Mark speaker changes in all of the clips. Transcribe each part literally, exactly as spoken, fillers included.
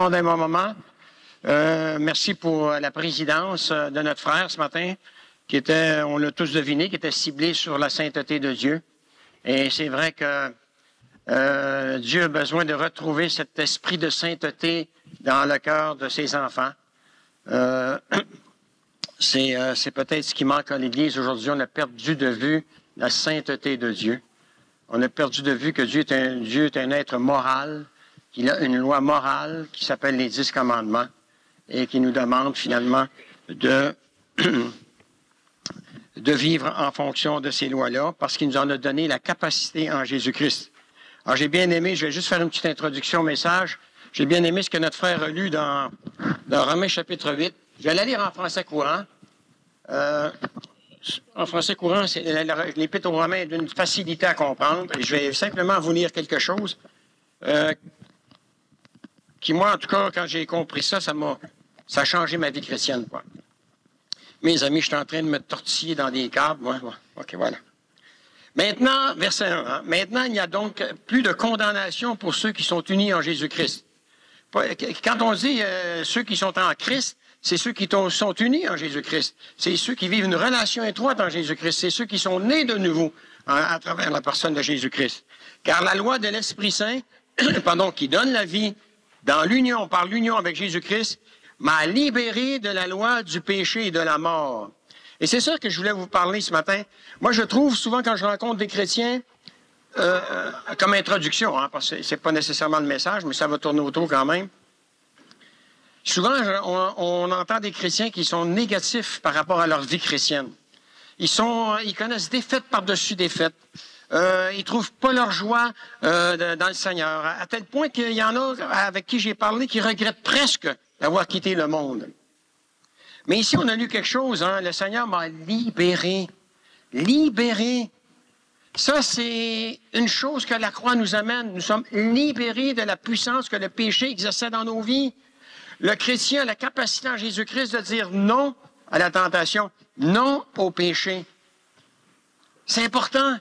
Speaker 1: d'un bon moment. Euh, merci pour la présidence de notre frère ce matin, qui était, on l'a tous deviné, qui était ciblé sur la sainteté de Dieu. Et c'est vrai que euh, Dieu a besoin de retrouver cet esprit de sainteté dans le cœur de ses enfants. Euh, c'est, euh, c'est peut-être ce qui manque à l'Église aujourd'hui. On a perdu de vue la sainteté de Dieu. On a perdu de vue que Dieu est un, Dieu est un être moral, qu'il a une loi morale qui s'appelle les dix commandements et qui nous demande finalement de, de vivre en fonction de ces lois-là parce qu'il nous en a donné la capacité en Jésus-Christ. Alors j'ai bien aimé, je vais juste faire une petite introduction au message, j'ai bien aimé ce que notre frère a lu dans, dans Romains chapitre huit. Je vais la lire en français courant. Euh, en français courant, c'est, l'Épître aux Romains est d'une facilité à comprendre et je vais simplement vous lire quelque chose. Euh, qui, moi, en tout cas, quand j'ai compris ça, ça m'a ça a changé ma vie chrétienne, quoi. Mes amis, je suis en train de me tortiller dans des câbles. Ouais, ouais. OK, voilà. Maintenant, verset un. Hein, maintenant, il n'y a donc plus de condamnation pour ceux qui sont unis en Jésus-Christ. Quand on dit euh, ceux qui sont en Christ, c'est ceux qui sont unis en Jésus-Christ. C'est ceux qui vivent une relation étroite en Jésus-Christ. C'est ceux qui sont nés de nouveau hein, à travers la personne de Jésus-Christ. Car la loi de l'Esprit Saint, pardon, qui donne la vie, dans l'union, par l'union avec Jésus-Christ, m'a libéré de la loi du péché et de la mort. Et c'est ça que je voulais vous parler ce matin. Moi, je trouve souvent quand je rencontre des chrétiens, euh, comme introduction, hein, parce que c'est pas nécessairement le message, mais ça va tourner autour quand même. Souvent, on, on entend des chrétiens qui sont négatifs par rapport à leur vie chrétienne. Ils sont, ils connaissent défaite par-dessus défaite. Euh, ils trouvent pas leur joie euh, de, dans le Seigneur. À, à tel point qu'il y en a avec qui j'ai parlé qui regrettent presque d'avoir quitté le monde. Mais ici, on a lu quelque chose. Hein? Le Seigneur m'a libéré. Libéré. Ça, c'est une chose que la croix nous amène. Nous sommes libérés de la puissance que le péché exerçait dans nos vies. Le chrétien a la capacité en Jésus-Christ de dire non à la tentation, non au péché. C'est important.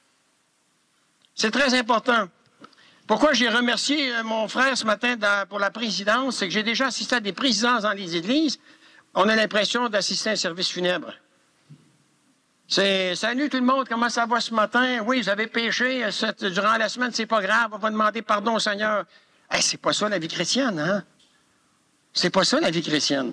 Speaker 1: C'est très important. Pourquoi j'ai remercié mon frère ce matin pour la présidence, c'est que j'ai déjà assisté à des présidences dans les églises. On a l'impression d'assister à un service funèbre. C'est « Salut tout le monde, comment ça va ce matin? Oui, vous avez péché cette, durant la semaine, c'est pas grave, on va demander pardon au Seigneur. » Hey, c'est pas ça la vie chrétienne, hein? C'est pas ça la vie chrétienne.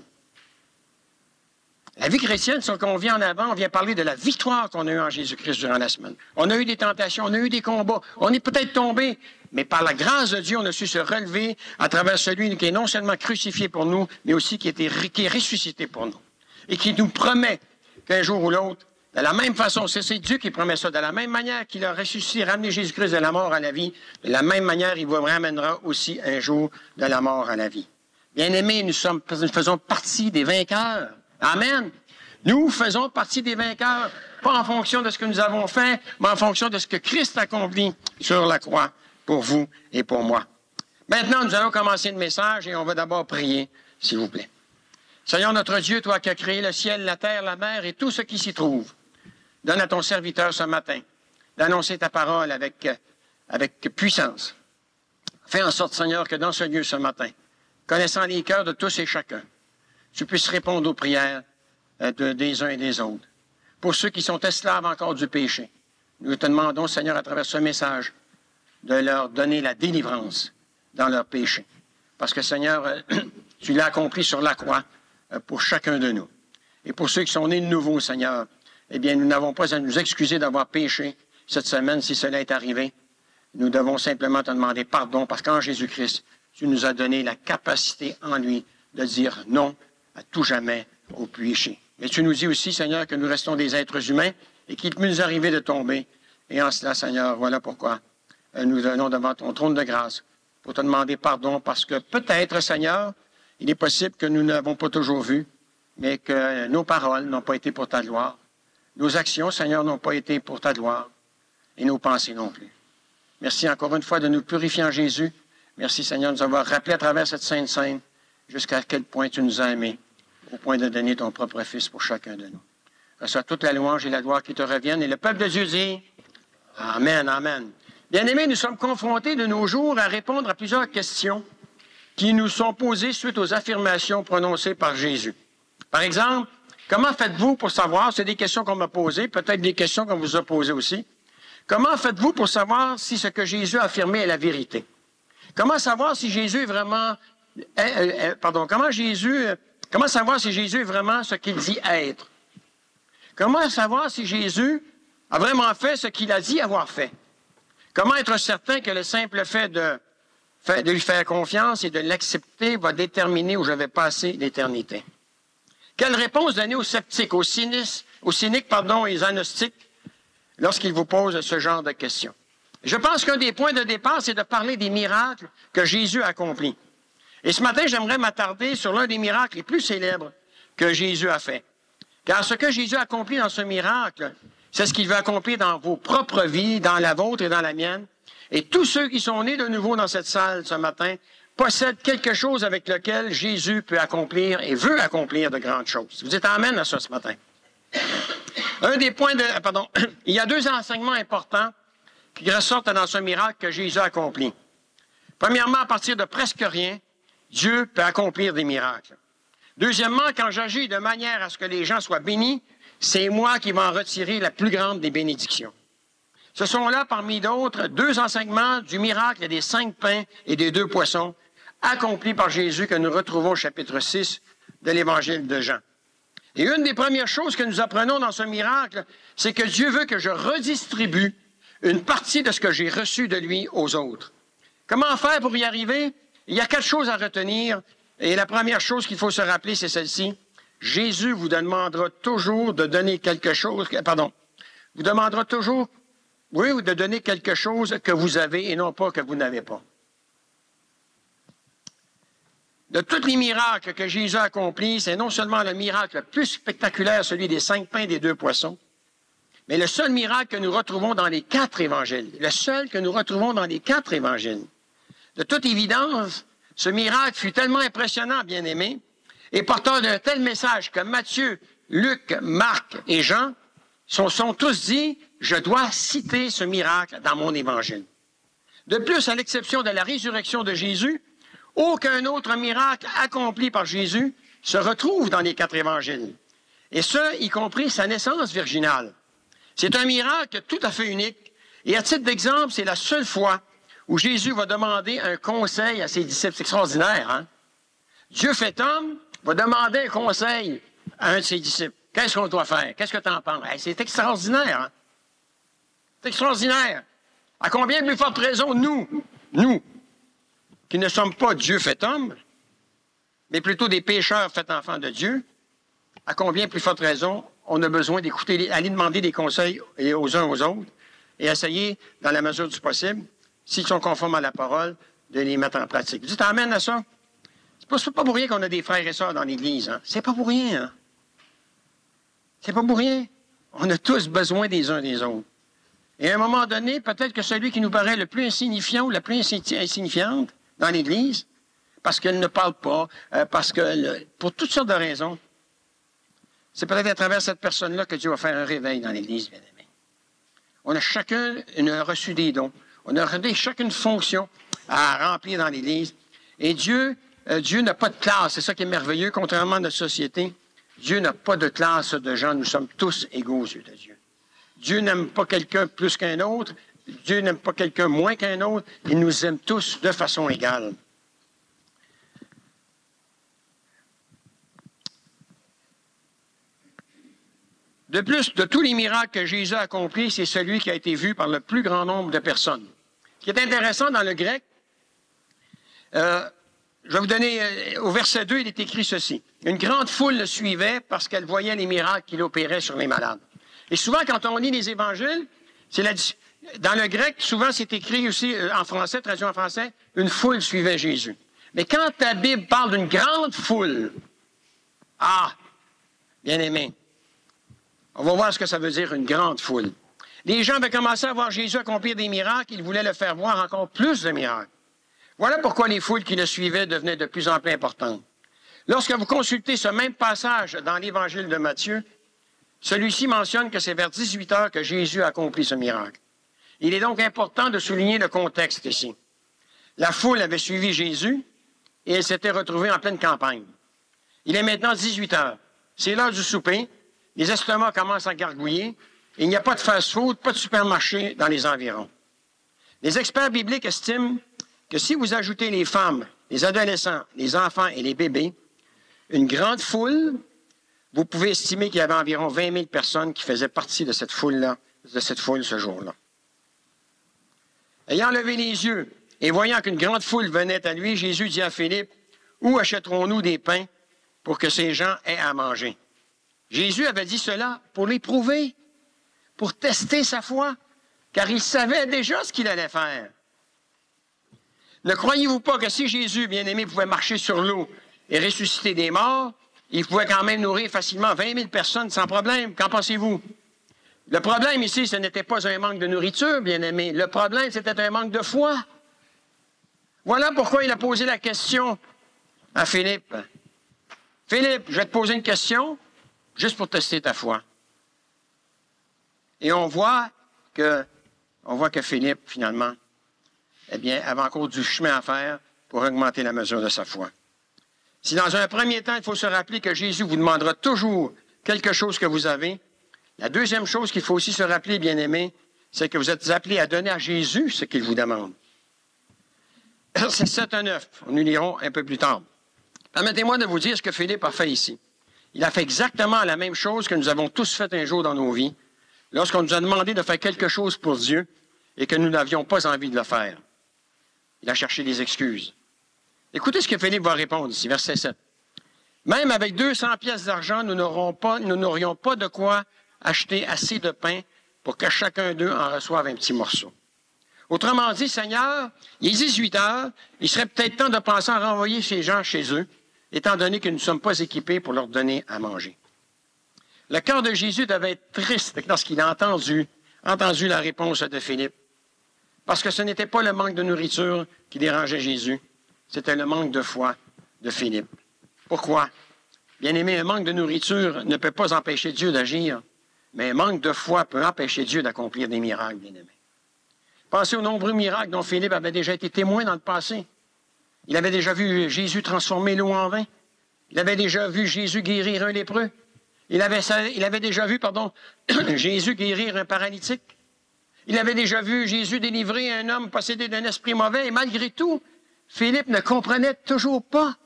Speaker 1: La vie chrétienne, c'est qu'on vient en avant, on vient parler de la victoire qu'on a eue en Jésus-Christ durant la semaine. On a eu des tentations, on a eu des combats, on est peut-être tombé, mais par la grâce de Dieu, on a su se relever à travers celui qui est non seulement crucifié pour nous, mais aussi qui, était, qui est ressuscité pour nous. Et qui nous promet qu'un jour ou l'autre, de la même façon, c'est, c'est Dieu qui promet ça, de la même manière qu'il a ressuscité, ramené Jésus-Christ de la mort à la vie, de la même manière, il vous ramènera aussi un jour de la mort à la vie. Bien-aimés, nous, sommes, nous faisons partie des vainqueurs. Amen. Nous faisons partie des vainqueurs, pas en fonction de ce que nous avons fait, mais en fonction de ce que Christ a accompli sur la croix pour vous et pour moi. Maintenant, nous allons commencer le message et on va d'abord prier, s'il vous plaît. Seigneur notre Dieu, toi qui as créé le ciel, la terre, la mer et tout ce qui s'y trouve, donne à ton serviteur ce matin d'annoncer ta parole avec, avec puissance. Fais en sorte, Seigneur, que dans ce lieu ce matin, connaissant les cœurs de tous et chacun, tu puisses répondre aux prières de, des uns et des autres. Pour ceux qui sont esclaves encore du péché, nous te demandons, Seigneur, à travers ce message, de leur donner la délivrance dans leur péché. Parce que, Seigneur, tu l'as accompli sur la croix pour chacun de nous. Et pour ceux qui sont nés de nouveau, Seigneur, eh bien, nous n'avons pas à nous excuser d'avoir péché cette semaine si cela est arrivé. Nous devons simplement te demander pardon parce qu'en Jésus-Christ, tu nous as donné la capacité en lui de dire non à tout jamais au péché. Mais tu nous dis aussi, Seigneur, que nous restons des êtres humains et qu'il peut nous arriver de tomber. Et en cela, Seigneur, voilà pourquoi nous venons devant ton trône de grâce pour te demander pardon parce que peut-être, Seigneur, il est possible que nous n'avons pas toujours vu, mais que nos paroles n'ont pas été pour ta gloire. Nos actions, Seigneur, n'ont pas été pour ta gloire et nos pensées non plus. Merci encore une fois de nous purifier en Jésus. Merci, Seigneur, de nous avoir rappelé à travers cette sainte scène jusqu'à quel point tu nous as aimés, au point de donner ton propre Fils pour chacun de nous. Reçois toute la louange et la gloire qui te reviennent. Et le peuple de Dieu dit Amen, Amen. Bien-aimés, nous sommes confrontés de nos jours à répondre à plusieurs questions qui nous sont posées suite aux affirmations prononcées par Jésus. Par exemple, comment faites-vous pour savoir, c'est des questions qu'on m'a posées, peut-être des questions qu'on vous a posées aussi, comment faites-vous pour savoir si ce que Jésus a affirmé est la vérité? Comment savoir si Jésus est vraiment, est, est, est, pardon, comment Jésus, comment savoir si Jésus est vraiment ce qu'il dit être? Comment savoir si Jésus a vraiment fait ce qu'il a dit avoir fait? Comment être certain que le simple fait de, de lui faire confiance et de l'accepter va déterminer où je vais passer l'éternité? Quelle réponse donner aux sceptiques, aux cyniques, aux cyniques pardon, et aux agnostiques lorsqu'ils vous posent ce genre de questions? Je pense qu'un des points de départ, c'est de parler des miracles que Jésus a accomplis. Et ce matin, j'aimerais m'attarder sur l'un des miracles les plus célèbres que Jésus a fait. Car ce que Jésus a accompli dans ce miracle, c'est ce qu'il veut accomplir dans vos propres vies, dans la vôtre et dans la mienne. Et tous ceux qui sont nés de nouveau dans cette salle ce matin possèdent quelque chose avec lequel Jésus peut accomplir et veut accomplir de grandes choses. Vous êtes amen à ça ce matin. Un des points de... Pardon. Il y a deux enseignements importants qui ressortent dans ce miracle que Jésus a accompli. Premièrement, à partir de presque rien, Dieu peut accomplir des miracles. Deuxièmement, quand j'agis de manière à ce que les gens soient bénis, c'est moi qui vais en retirer la plus grande des bénédictions. Ce sont là, parmi d'autres, deux enseignements du miracle des cinq pains et des deux poissons accomplis par Jésus que nous retrouvons au chapitre six de l'Évangile de Jean. Et une des premières choses que nous apprenons dans ce miracle, c'est que Dieu veut que je redistribue une partie de ce que j'ai reçu de lui aux autres. Comment faire pour y arriver? Il y a quatre choses à retenir. Et la première chose qu'il faut se rappeler, c'est celle-ci. Jésus vous demandera toujours de donner quelque chose, pardon, vous demandera toujours, oui, de donner quelque chose que vous avez et non pas que vous n'avez pas. De tous les miracles que Jésus a accomplis, c'est non seulement le miracle le plus spectaculaire, celui des cinq pains et des deux poissons, mais le seul miracle que nous retrouvons dans les quatre évangiles. Le seul que nous retrouvons dans les quatre évangiles. De toute évidence, ce miracle fut tellement impressionnant, bien-aimé, et porteur d'un tel message que Matthieu, Luc, Marc et Jean se sont tous dit, je dois citer ce miracle dans mon évangile. De plus, à l'exception de la résurrection de Jésus, aucun autre miracle accompli par Jésus se retrouve dans les quatre évangiles. Et ce, y compris sa naissance virginale. C'est un miracle tout à fait unique. Et à titre d'exemple, c'est la seule fois où Jésus va demander un conseil à ses disciples. C'est extraordinaire, hein? Dieu fait homme va demander un conseil à un de ses disciples. Qu'est-ce qu'on doit faire? Qu'est-ce que tu en penses? Hey, c'est extraordinaire, hein? C'est extraordinaire. À combien de plus forte raison, nous, nous, qui ne sommes pas Dieu fait homme, mais plutôt des pécheurs faits enfants de Dieu, à combien plus forte raison on a besoin d'écouter, aller demander des conseils aux uns aux autres et essayer, dans la mesure du possible, s'ils sont conformes à la parole, de les mettre en pratique. Vous dites amen à ça? C'est pas, c'est pas pour rien qu'on a des frères et sœurs dans l'Église. Hein? C'est pas pour rien. Hein? C'est pas pour rien. On a tous besoin des uns des autres. Et à un moment donné, peut-être que celui qui nous paraît le plus insignifiant ou la plus insignifiante dans l'Église, parce qu'elle ne parle pas, euh, parce que, le, pour toutes sortes de raisons, c'est peut-être à travers cette personne-là que Dieu va faire un réveil dans l'Église, bien aimé. On a chacun une, reçu des dons. On a chacune une fonction à remplir dans l'Église. Et Dieu, euh, Dieu n'a pas de classe. C'est ça qui est merveilleux, contrairement à notre société. Dieu n'a pas de classe de gens. Nous sommes tous égaux aux yeux de Dieu. Dieu n'aime pas quelqu'un plus qu'un autre. Dieu n'aime pas quelqu'un moins qu'un autre. Il nous aime tous de façon égale. De plus, de tous les miracles que Jésus a accomplis, c'est celui qui a été vu par le plus grand nombre de personnes. Ce qui est intéressant dans le grec, euh, je vais vous donner, euh, au verset deux, il est écrit ceci. Une grande foule le suivait parce qu'elle voyait les miracles qu'il opérait sur les malades. Et souvent, quand on lit les évangiles, c'est la, dans le grec, souvent c'est écrit aussi euh, en français, traduit en français, une foule suivait Jésus. Mais quand ta Bible parle d'une grande foule, ah, bien aimé, on va voir ce que ça veut dire, une grande foule. Les gens avaient commencé à voir Jésus accomplir des miracles, ils voulaient le faire voir encore plus de miracles. Voilà pourquoi les foules qui le suivaient devenaient de plus en plus importantes. Lorsque vous consultez ce même passage dans l'Évangile de Matthieu, celui-ci mentionne que c'est vers dix-huit heures que Jésus a accompli ce miracle. Il est donc important de souligner le contexte ici. La foule avait suivi Jésus et elle s'était retrouvée en pleine campagne. Il est maintenant dix-huit heures. C'est l'heure du souper. Les estomacs commencent à gargouiller. Il n'y a pas de fast-food, pas de supermarché dans les environs. Les experts bibliques estiment que si vous ajoutez les femmes, les adolescents, les enfants et les bébés, une grande foule, vous pouvez estimer qu'il y avait environ vingt mille personnes qui faisaient partie de cette foule-là, de cette foule ce jour-là. Ayant levé les yeux et voyant qu'une grande foule venait à lui, Jésus dit à Philippe, « Où achèterons-nous des pains pour que ces gens aient à manger? » Jésus avait dit cela pour l'éprouver, pour tester sa foi, car il savait déjà ce qu'il allait faire. Ne croyez-vous pas que si Jésus, bien-aimé, pouvait marcher sur l'eau et ressusciter des morts, il pouvait quand même nourrir facilement vingt mille personnes sans problème? Qu'en pensez-vous? Le problème ici, ce n'était pas un manque de nourriture, bien-aimé. Le problème, c'était un manque de foi. Voilà pourquoi il a posé la question à Philippe. « Philippe, je vais te poser une question, juste pour tester ta foi. » Et on voit que, on voit que Philippe, finalement, eh bien, avait encore du chemin à faire pour augmenter la mesure de sa foi. Si dans un premier temps, il faut se rappeler que Jésus vous demandera toujours quelque chose que vous avez, la deuxième chose qu'il faut aussi se rappeler, bien-aimés, c'est que vous êtes appelés à donner à Jésus ce qu'il vous demande. C'est sept à neuf, nous lirons un peu plus tard. Permettez-moi de vous dire ce que Philippe a fait ici. Il a fait exactement la même chose que nous avons tous fait un jour dans nos vies, lorsqu'on nous a demandé de faire quelque chose pour Dieu et que nous n'avions pas envie de le faire. Il a cherché des excuses. Écoutez ce que Philippe va répondre ici, verset sept. « Même avec deux cents pièces d'argent, nous n'aurons pas, nous n'aurions pas de quoi acheter assez de pain pour que chacun d'eux en reçoive un petit morceau. Autrement dit, Seigneur, il est dix-huit heures, il serait peut-être temps de penser à renvoyer ces gens chez eux, étant donné que nous ne sommes pas équipés pour leur donner à manger. » Le cœur de Jésus devait être triste lorsqu'il a entendu, entendu la réponse de Philippe. Parce que ce n'était pas le manque de nourriture qui dérangeait Jésus, c'était le manque de foi de Philippe. Pourquoi? Bien-aimé, un manque de nourriture ne peut pas empêcher Dieu d'agir, mais un manque de foi peut empêcher Dieu d'accomplir des miracles, bien-aimé. Pensez aux nombreux miracles dont Philippe avait déjà été témoin dans le passé. Il avait déjà vu Jésus transformer l'eau en vin. Il avait déjà vu Jésus guérir un lépreux. Il avait, il avait déjà vu, pardon, Jésus guérir un paralytique. Il avait déjà vu Jésus délivrer un homme possédé d'un esprit mauvais. Et malgré tout, Philippe ne comprenait toujours pas.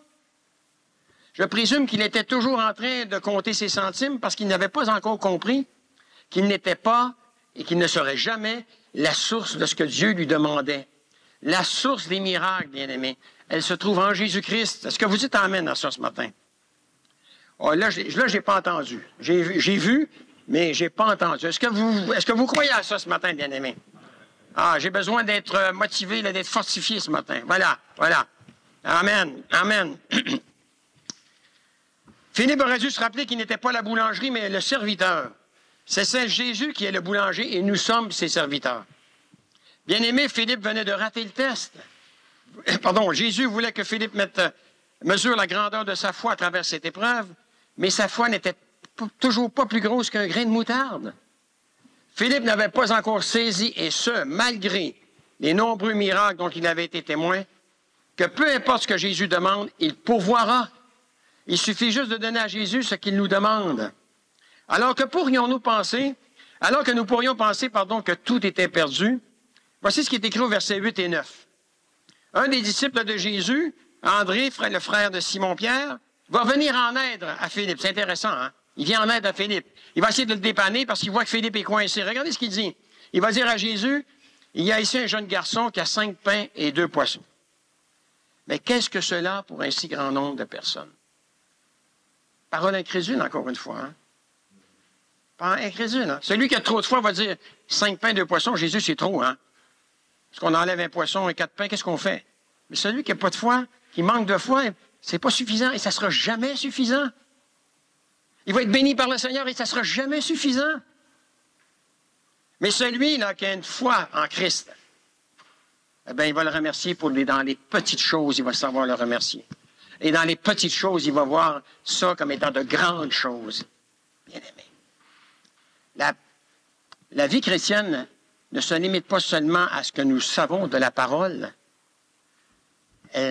Speaker 1: Je présume qu'il était toujours en train de compter ses centimes parce qu'il n'avait pas encore compris qu'il n'était pas et qu'il ne serait jamais la source de ce que Dieu lui demandait. La source des miracles, bien-aimés, elle se trouve en Jésus-Christ. Est-ce que vous dites amen à ça ce matin? Oh, là, je n'ai pas entendu. J'ai, j'ai vu, mais je n'ai pas entendu. Est-ce que vous, est-ce que vous croyez à ça ce matin, bien-aimés? Ah, j'ai besoin d'être motivé, d'être fortifié ce matin. Voilà, voilà. Amen, amen. Philippe aurait dû se rappeler qu'il n'était pas la boulangerie, mais le serviteur. C'est Saint Jésus qui est le boulanger et nous sommes ses serviteurs. Bien-aimé, Philippe venait de rater le test. Pardon, Jésus voulait que Philippe mette, mesure la grandeur de sa foi à travers cette épreuve, mais sa foi n'était p- toujours pas plus grosse qu'un grain de moutarde. Philippe n'avait pas encore saisi, et ce, malgré les nombreux miracles dont il avait été témoin, que peu importe ce que Jésus demande, il pourvoira. Il suffit juste de donner à Jésus ce qu'il nous demande. Alors que pourrions-nous penser, alors que nous pourrions penser, pardon, que tout était perdu, voici ce qui est écrit au verset huit et neuf. Un des disciples de Jésus, André, le frère de Simon-Pierre, va venir en aide à Philippe. C'est intéressant, hein? Il vient en aide à Philippe. Il va essayer de le dépanner parce qu'il voit que Philippe est coincé. Regardez ce qu'il dit. Il va dire à Jésus, il y a ici un jeune garçon qui a cinq pains et deux poissons. Mais qu'est-ce que cela pour un si grand nombre de personnes? Parole incrédule, encore une fois. Hein? Parole incrédule. Hein? Celui qui a trop de foi va dire, cinq pains, deux poissons, Jésus, c'est trop. Hein? Parce qu'on enlève un poisson et quatre pains, qu'est-ce qu'on fait? Mais celui qui n'a pas de foi, qui manque de foi, c'est pas suffisant et ça ne sera jamais suffisant. Il va être béni par le Seigneur et ça ne sera jamais suffisant. Mais celui-là qui a une foi en Christ, eh bien, il va le remercier pour les, dans les petites choses, il va savoir le remercier. Et dans les petites choses, il va voir ça comme étant de grandes choses. Bien-aimé. La, la vie chrétienne ne se limite pas seulement à ce que nous savons de la parole. Elle,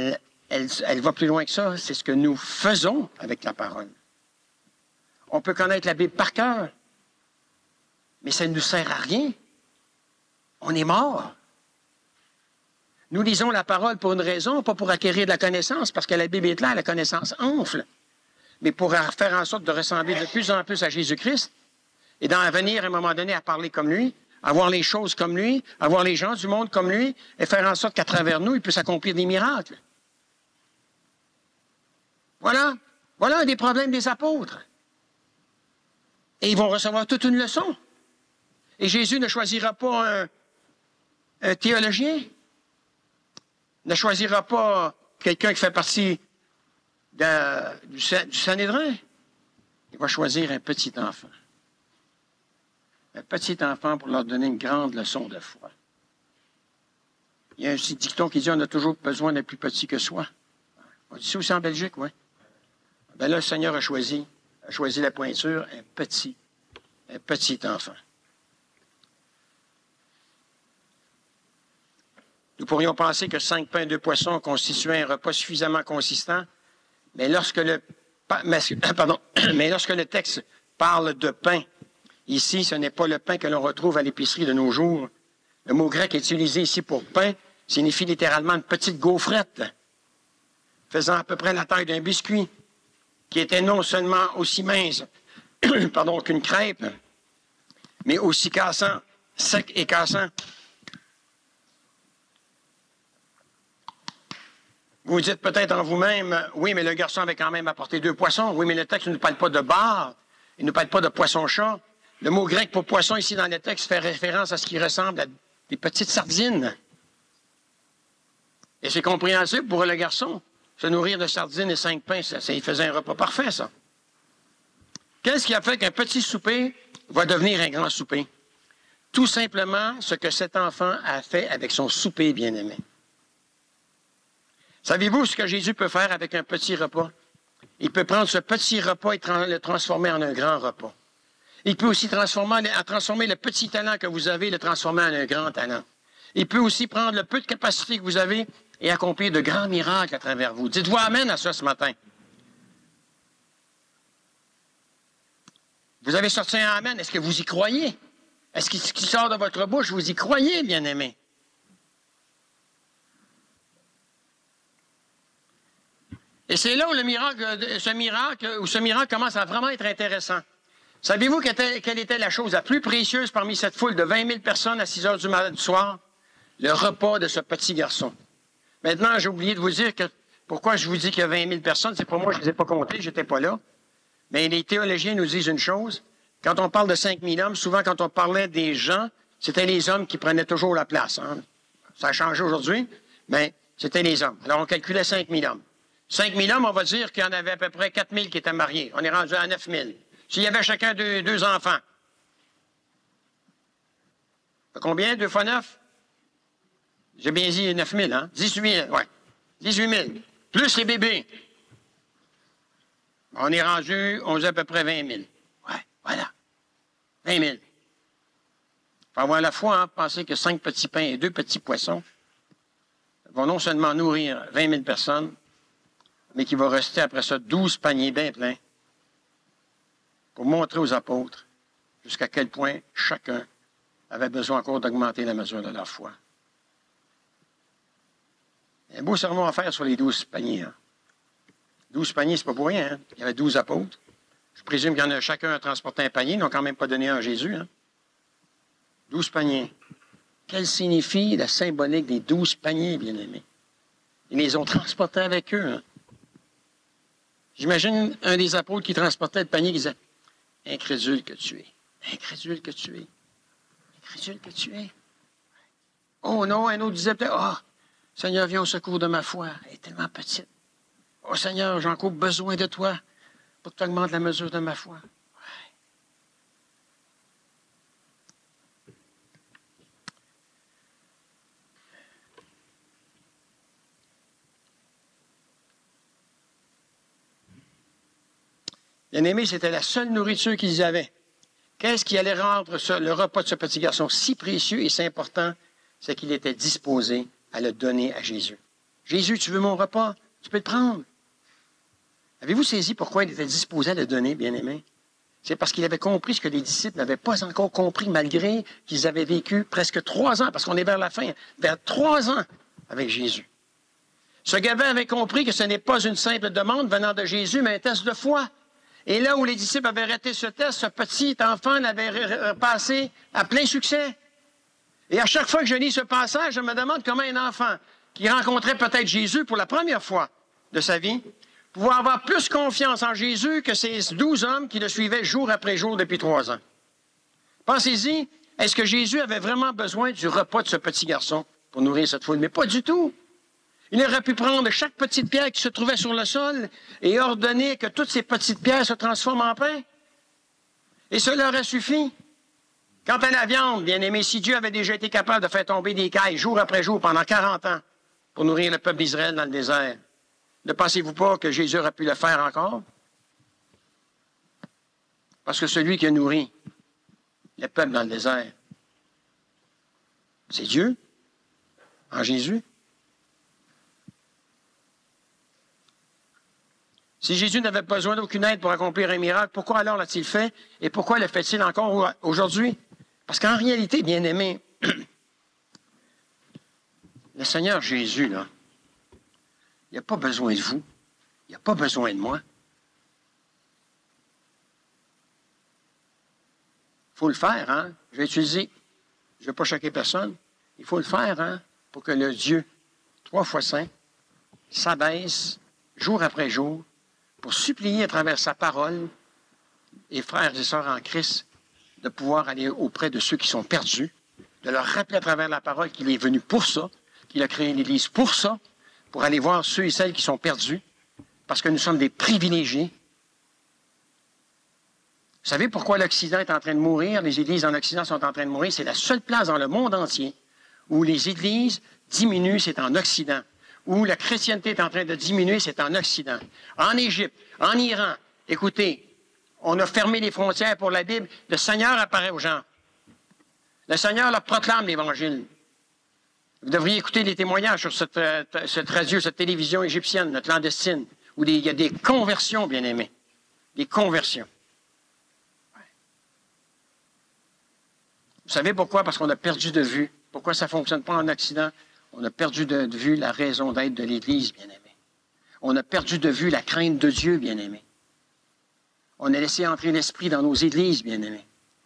Speaker 1: elle, elle va plus loin que ça. C'est ce que nous faisons avec la parole. On peut connaître la Bible par cœur, mais ça ne nous sert à rien. On est mort. Nous lisons la parole pour une raison, pas pour acquérir de la connaissance, parce que la Bible est là, la connaissance enfle, mais pour faire en sorte de ressembler de plus en plus à Jésus-Christ et d'en venir à un moment donné à parler comme lui, à voir les choses comme lui, à voir les gens du monde comme lui, et faire en sorte qu'à travers nous, il puisse accomplir des miracles. Voilà. Voilà un des problèmes des apôtres. Et ils vont recevoir toute une leçon. Et Jésus ne choisira pas un, un théologien, ne choisira pas quelqu'un qui fait partie de, du, du Sanhédrin. Il va choisir un petit enfant. Un petit enfant pour leur donner une grande leçon de foi. Il y a un petit dicton qui dit « On a toujours besoin d'un plus petit que soi ». On dit ça aussi en Belgique, oui. Ben là, le Seigneur a choisi, a choisi la pointure, un petit, un petit enfant. Nous pourrions penser que cinq pains et deux poissons constituaient un repas suffisamment consistant, mais lorsque le, pardon, mais lorsque le texte parle de pain, ici, ce n'est pas le pain que l'on retrouve à l'épicerie de nos jours. Le mot grec utilisé ici pour pain signifie littéralement une petite gaufrette, faisant à peu près la taille d'un biscuit, qui était non seulement aussi mince pardon, qu'une crêpe, mais aussi cassant, sec et cassant. Vous dites peut-être en vous-même, oui, mais le garçon avait quand même apporté deux poissons. Oui, mais le texte ne nous parle pas de bar, il ne nous parle pas de poisson-chat. Le mot grec pour poisson ici dans le texte fait référence à ce qui ressemble à des petites sardines. Et c'est compréhensible pour le garçon. Se nourrir de sardines et cinq pains, ça, ça il faisait un repas parfait, ça. Qu'est-ce qui a fait qu'un petit souper va devenir un grand souper? Tout simplement ce que cet enfant a fait avec son souper bien-aimé. Savez-vous ce que Jésus peut faire avec un petit repas? Il peut prendre ce petit repas et tra- le transformer en un grand repas. Il peut aussi transformer, transformer le petit talent que vous avez et le transformer en un grand talent. Il peut aussi prendre le peu de capacité que vous avez et accomplir de grands miracles à travers vous. Dites-vous amen à ça ce matin. Vous avez sorti un amen. Est-ce que vous y croyez? Est-ce que ce qui sort de votre bouche, vous y croyez, bien-aimés? Et c'est là où le miracle, ce miracle, où ce miracle commence à vraiment être intéressant. Savez-vous quelle était la chose la plus précieuse parmi cette foule de vingt mille personnes à six heures du matin du soir? Le repas de ce petit garçon. Maintenant, j'ai oublié de vous dire que pourquoi je vous dis qu'il y a vingt mille personnes, c'est pour moi, je ne les ai pas comptées, je n'étais pas là. Mais les théologiens nous disent une chose. Quand on parle de cinq mille hommes, souvent quand on parlait des gens, c'était les hommes qui prenaient toujours la place. Hein. Ça a changé aujourd'hui, mais c'était les hommes. Alors on calculait cinq mille hommes. cinq mille hommes, on va dire qu'il y en avait à peu près quatre mille qui étaient mariés. On est rendu à neuf mille. S'il y avait chacun deux, deux enfants. Combien? Deux fois neuf? J'ai bien dit neuf mille, hein? dix-huit mille, oui. dix-huit mille. Plus les bébés. On est rendu, on a à peu près vingt mille. Oui, voilà. vingt mille. Il faut avoir la foi, hein, penser que cinq petits pains et deux petits poissons vont non seulement nourrir vingt mille personnes, mais qu'il va rester après ça douze paniers bien pleins pour montrer aux apôtres jusqu'à quel point chacun avait besoin encore d'augmenter la mesure de leur foi. Il y a un beau sermon à faire sur les douze paniers. Hein. douze paniers, c'est pas pour rien. Hein. Il y avait douze apôtres. Je présume qu'il y en a chacun a transporté un panier. Ils n'ont quand même pas donné un à Jésus. Hein. douze paniers. Quelle signifie la symbolique des douze paniers, bien-aimés? Ils les ont transportés avec eux. Hein. J'imagine un des apôtres qui transportait le panier qui disait « Incrédule que tu es. Incrédule que tu es. Incrédule que tu es. » Oh non, un autre disait peut-être « Ah, oh, Seigneur, viens au secours de ma foi. Elle est tellement petite. Oh Seigneur, j'ai encore besoin de toi pour que tu augmentes la mesure de ma foi. » Ouais. Bien-aimés, c'était la seule nourriture qu'ils avaient. Qu'est-ce qui allait rendre ce, le repas de ce petit garçon si précieux et si important? C'est qu'il était disposé à le donner à Jésus. Jésus, tu veux mon repas? Tu peux le prendre. Avez-vous saisi pourquoi il était disposé à le donner, bien-aimé? C'est parce qu'il avait compris ce que les disciples n'avaient pas encore compris, malgré qu'ils avaient vécu presque trois ans, parce qu'on est vers la fin, vers trois ans avec Jésus. Ce gamin avait compris que ce n'est pas une simple demande venant de Jésus, mais un test de foi. Et là où les disciples avaient raté ce test, ce petit enfant l'avait passé à plein succès. Et à chaque fois que je lis ce passage, je me demande comment un enfant qui rencontrait peut-être Jésus pour la première fois de sa vie pouvait avoir plus confiance en Jésus que ces douze hommes qui le suivaient jour après jour depuis trois ans. Pensez-y, est-ce que Jésus avait vraiment besoin du repas de ce petit garçon pour nourrir cette foule? Mais pas du tout. Il aurait pu prendre chaque petite pierre qui se trouvait sur le sol et ordonner que toutes ces petites pierres se transforment en pain. Et cela aurait suffi. Quant à la viande, bien aimé, si Dieu avait déjà été capable de faire tomber des cailles jour après jour pendant quarante ans pour nourrir le peuple d'Israël dans le désert, ne pensez-vous pas que Jésus aurait pu le faire encore? Parce que celui qui a nourri le peuple dans le désert, c'est Dieu, en Jésus. Si Jésus n'avait besoin d'aucune aide pour accomplir un miracle, pourquoi alors l'a-t-il fait et pourquoi le fait-il encore aujourd'hui? Parce qu'en réalité, bien aimé, le Seigneur Jésus, là, il n'a pas besoin de vous, il n'a pas besoin de moi. Il faut le faire, hein? Je vais utiliser, je ne vais pas choquer personne, il faut le faire, hein? Pour que le Dieu, trois fois saint, s'abaisse jour après jour, pour supplier à travers sa parole, et frères et sœurs en Christ, de pouvoir aller auprès de ceux qui sont perdus, de leur rappeler à travers la parole qu'il est venu pour ça, qu'il a créé l'Église pour ça, pour aller voir ceux et celles qui sont perdus, parce que nous sommes des privilégiés. Vous savez pourquoi l'Occident est en train de mourir? Les églises en Occident sont en train de mourir. C'est la seule place dans le monde entier où les églises diminuent, c'est en Occident. Où la chrétienté est en train de diminuer, c'est en Occident. En Égypte, en Iran, écoutez, on a fermé les frontières pour la Bible. Le Seigneur apparaît aux gens. Le Seigneur leur proclame l'Évangile. Vous devriez écouter les témoignages sur cette, cette radio, cette télévision égyptienne, notre clandestine, où il y a des conversions, bien aimés. Des conversions. Vous savez pourquoi? Parce qu'on a perdu de vue. Pourquoi ça ne fonctionne pas en Occident? On a perdu de vue la raison d'être de l'Église, bien-aimé. On a perdu de vue la crainte de Dieu, bien-aimé. On a laissé entrer l'Esprit dans nos églises, bien-aimés.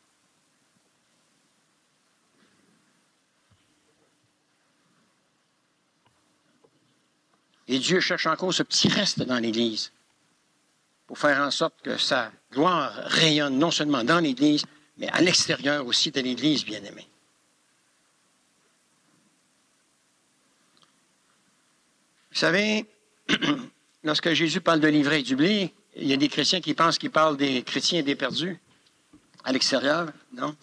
Speaker 1: Et Dieu cherche encore ce petit reste dans l'Église pour faire en sorte que sa gloire rayonne non seulement dans l'Église, mais à l'extérieur aussi de l'Église, bien-aimé. Vous savez, lorsque Jésus parle de l'ivraie et du blé, il y a des chrétiens qui pensent qu'il parle des chrétiens et des perdus à l'extérieur. Non.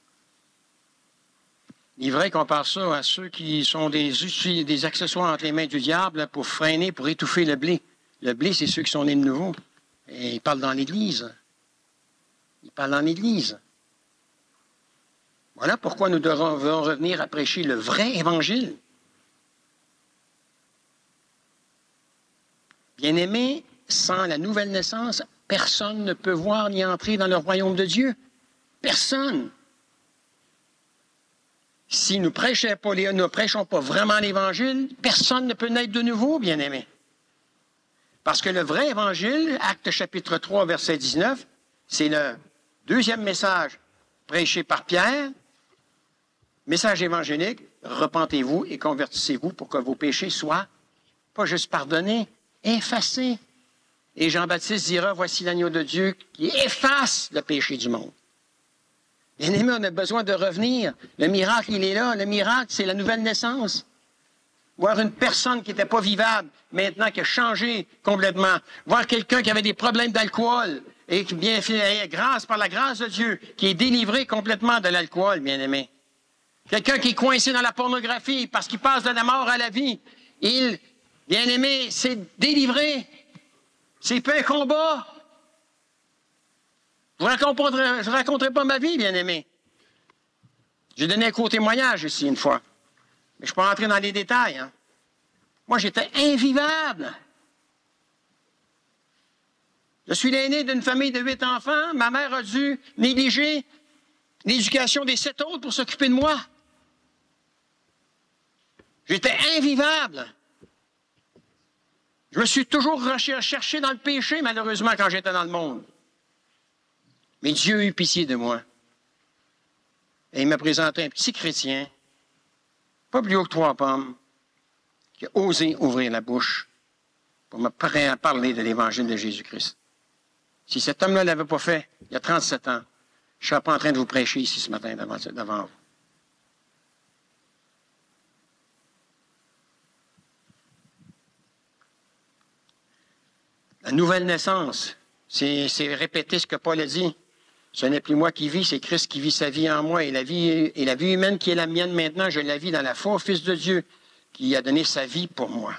Speaker 1: L'ivraie compare ça à ceux qui sont des, des accessoires entre les mains du diable pour freiner, pour étouffer le blé. Le blé, c'est ceux qui sont nés de nouveau. Et il parle dans l'Église. Il parle dans l'Église. Voilà pourquoi nous devons revenir à prêcher le vrai Évangile. Bien-aimés, sans la nouvelle naissance, personne ne peut voir ni entrer dans le royaume de Dieu. Personne. Si nous prêchons pas, les, ne prêchons pas vraiment l'Évangile, personne ne peut naître de nouveau, bien-aimés. Parce que le vrai Évangile, Actes chapitre trois, verset dix-neuf, c'est le deuxième message prêché par Pierre, message évangélique, repentez-vous et convertissez-vous pour que vos péchés soient pas juste pardonnés, effacés. Et Jean-Baptiste dira, voici l'agneau de Dieu qui efface le péché du monde. Bien-aimés, on a besoin de revenir. Le miracle, il est là. Le miracle, c'est la nouvelle naissance. Voir une personne qui n'était pas vivable, maintenant qui a changé complètement. Voir quelqu'un qui avait des problèmes d'alcool et qui, bien fait, grâce par la grâce de Dieu, qui est délivré complètement de l'alcool, bien-aimé. Quelqu'un qui est coincé dans la pornographie parce qu'il passe de la mort à la vie. Il, bien-aimé, s'est délivré. C'est pas un combat. Je ne raconterai pas ma vie, bien-aimé. J'ai donné un court témoignage ici une fois. Mais je ne peux pas entrer dans les détails. Hein. Moi, j'étais invivable. Je suis l'aîné d'une famille de huit enfants. Ma mère a dû négliger l'éducation des sept autres pour s'occuper de moi. J'étais invivable. Je me suis toujours recherché dans le péché, malheureusement, quand j'étais dans le monde. Mais Dieu a eu pitié de moi. Et il m'a présenté un petit chrétien, pas plus haut que trois pommes, qui a osé ouvrir la bouche pour me parler de l'Évangile de Jésus-Christ. Si cet homme-là ne l'avait pas fait, il y a trente-sept ans, je ne serais pas en train de vous prêcher ici ce matin devant, devant vous. La nouvelle naissance, c'est, c'est répéter ce que Paul a dit. Ce n'est plus moi qui vis, c'est Christ qui vit sa vie en moi. Et la vie, et la vie humaine qui est la mienne maintenant, je la vis dans la foi au Fils de Dieu qui a donné sa vie pour moi.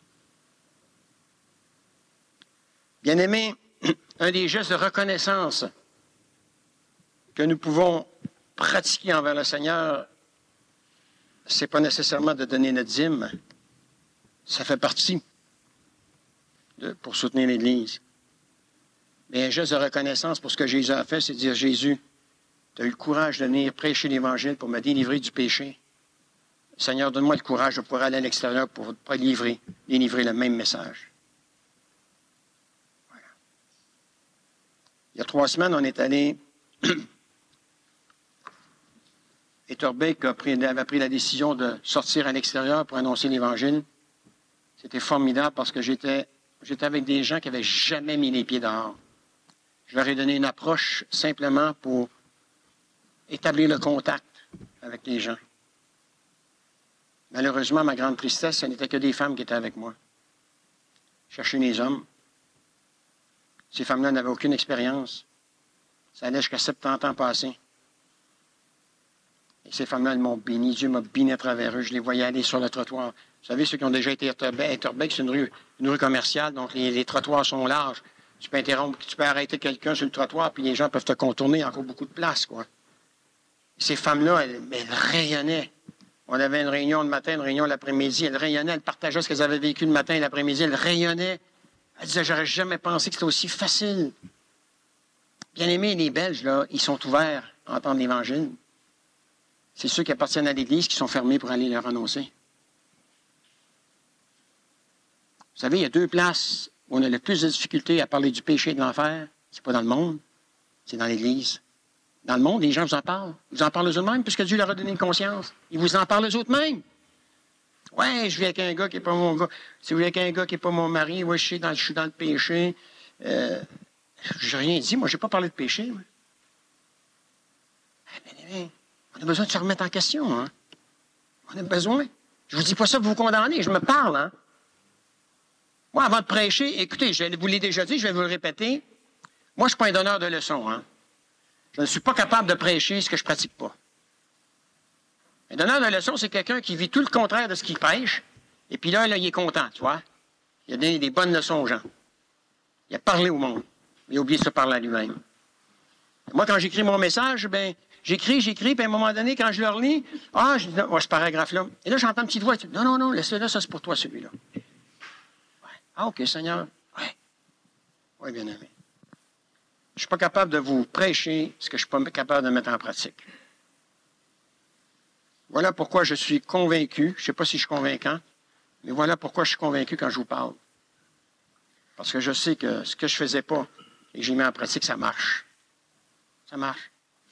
Speaker 1: Bien-aimés, un des gestes de reconnaissance que nous pouvons pratiquer envers le Seigneur, ce n'est pas nécessairement de donner notre dîme. Ça fait partie de, pour soutenir l'Église. Mais un geste de reconnaissance pour ce que Jésus a fait, c'est de dire, Jésus, tu as eu le courage de venir prêcher l'Évangile pour me délivrer du péché. Seigneur, donne-moi le courage de pouvoir aller à l'extérieur pour pas livrer, délivrer le même message. Voilà. Il y a trois semaines, on est allé... Et Torbeck a pris, avait pris la décision de sortir à l'extérieur pour annoncer l'Évangile. C'était formidable parce que j'étais, j'étais avec des gens qui n'avaient jamais mis les pieds dehors. Je leur ai donné une approche simplement pour établir le contact avec les gens. Malheureusement, ma grande tristesse, ce n'était que des femmes qui étaient avec moi. Chercher les hommes. Ces femmes-là n'avaient aucune expérience. Ça allait jusqu'à soixante-dix ans passés. Et ces femmes-là, elles m'ont béni. Dieu m'a béni à travers eux. Je les voyais aller sur le trottoir. Vous savez, ceux qui ont déjà été à Torbeck, c'est une rue, une rue commerciale, donc les, les trottoirs sont larges. Tu peux interrompre, tu peux arrêter quelqu'un sur le trottoir, puis les gens peuvent te contourner. Il y a encore beaucoup de place, quoi. Et ces femmes-là, elles, elles rayonnaient. On avait une réunion le matin, une réunion l'après-midi. Elles rayonnaient, elles partageaient ce qu'elles avaient vécu le matin et l'après-midi. Elles rayonnaient. Elles disaient, j'aurais jamais pensé que c'était aussi facile. Bien aimés, les Belges, là, ils sont ouverts à entendre l'Évangile. C'est ceux qui appartiennent à l'Église qui sont fermés pour aller leur annoncer. Vous savez, il y a deux places où on a le plus de difficultés à parler du péché et de l'enfer. C'est pas dans le monde, c'est dans l'Église. Dans le monde, les gens vous en parlent. Ils vous en parlent eux-mêmes, puisque Dieu leur a donné une conscience. Ils vous en parlent eux-mêmes. Ouais, je vis avec un gars qui n'est pas mon gars. Si vous vis avec un gars qui n'est pas mon mari, ouais, je suis dans, je suis dans le péché. Euh, je n'ai rien dit, moi, je n'ai pas parlé de péché. Moi. On a besoin de se remettre en question. Hein? On a besoin. Je ne vous dis pas ça pour vous condamner, je me parle. Hein? Moi, avant de prêcher, écoutez, je vous l'ai déjà dit, je vais vous le répéter. Moi, je ne suis pas un donneur de leçons. Hein? Je ne suis pas capable de prêcher ce que je ne pratique pas. Un donneur de leçons, c'est quelqu'un qui vit tout le contraire de ce qu'il prêche, et puis là, là, il est content, tu vois. Il a donné des bonnes leçons aux gens. Il a parlé au monde. Il a oublié de se parler à lui-même. Moi, quand j'écris mon message, ben, j'écris, j'écris, puis à un moment donné, quand je le relis, ah, je dis, oh, ce paragraphe-là. Et là, j'entends une petite voix, non, non, non, laisse-le, ça, c'est pour toi, celui-là. Ouais. Ah, OK, Seigneur. Oui. Oui, bien aimé. Je ne suis pas capable de vous prêcher ce que je ne suis pas capable de mettre en pratique. Voilà pourquoi je suis convaincu, je ne sais pas si je suis convaincant, mais voilà pourquoi je suis convaincu quand je vous parle. Parce que je sais que ce que je ne faisais pas et que j'ai mis en pratique, ça marche. Ça marche.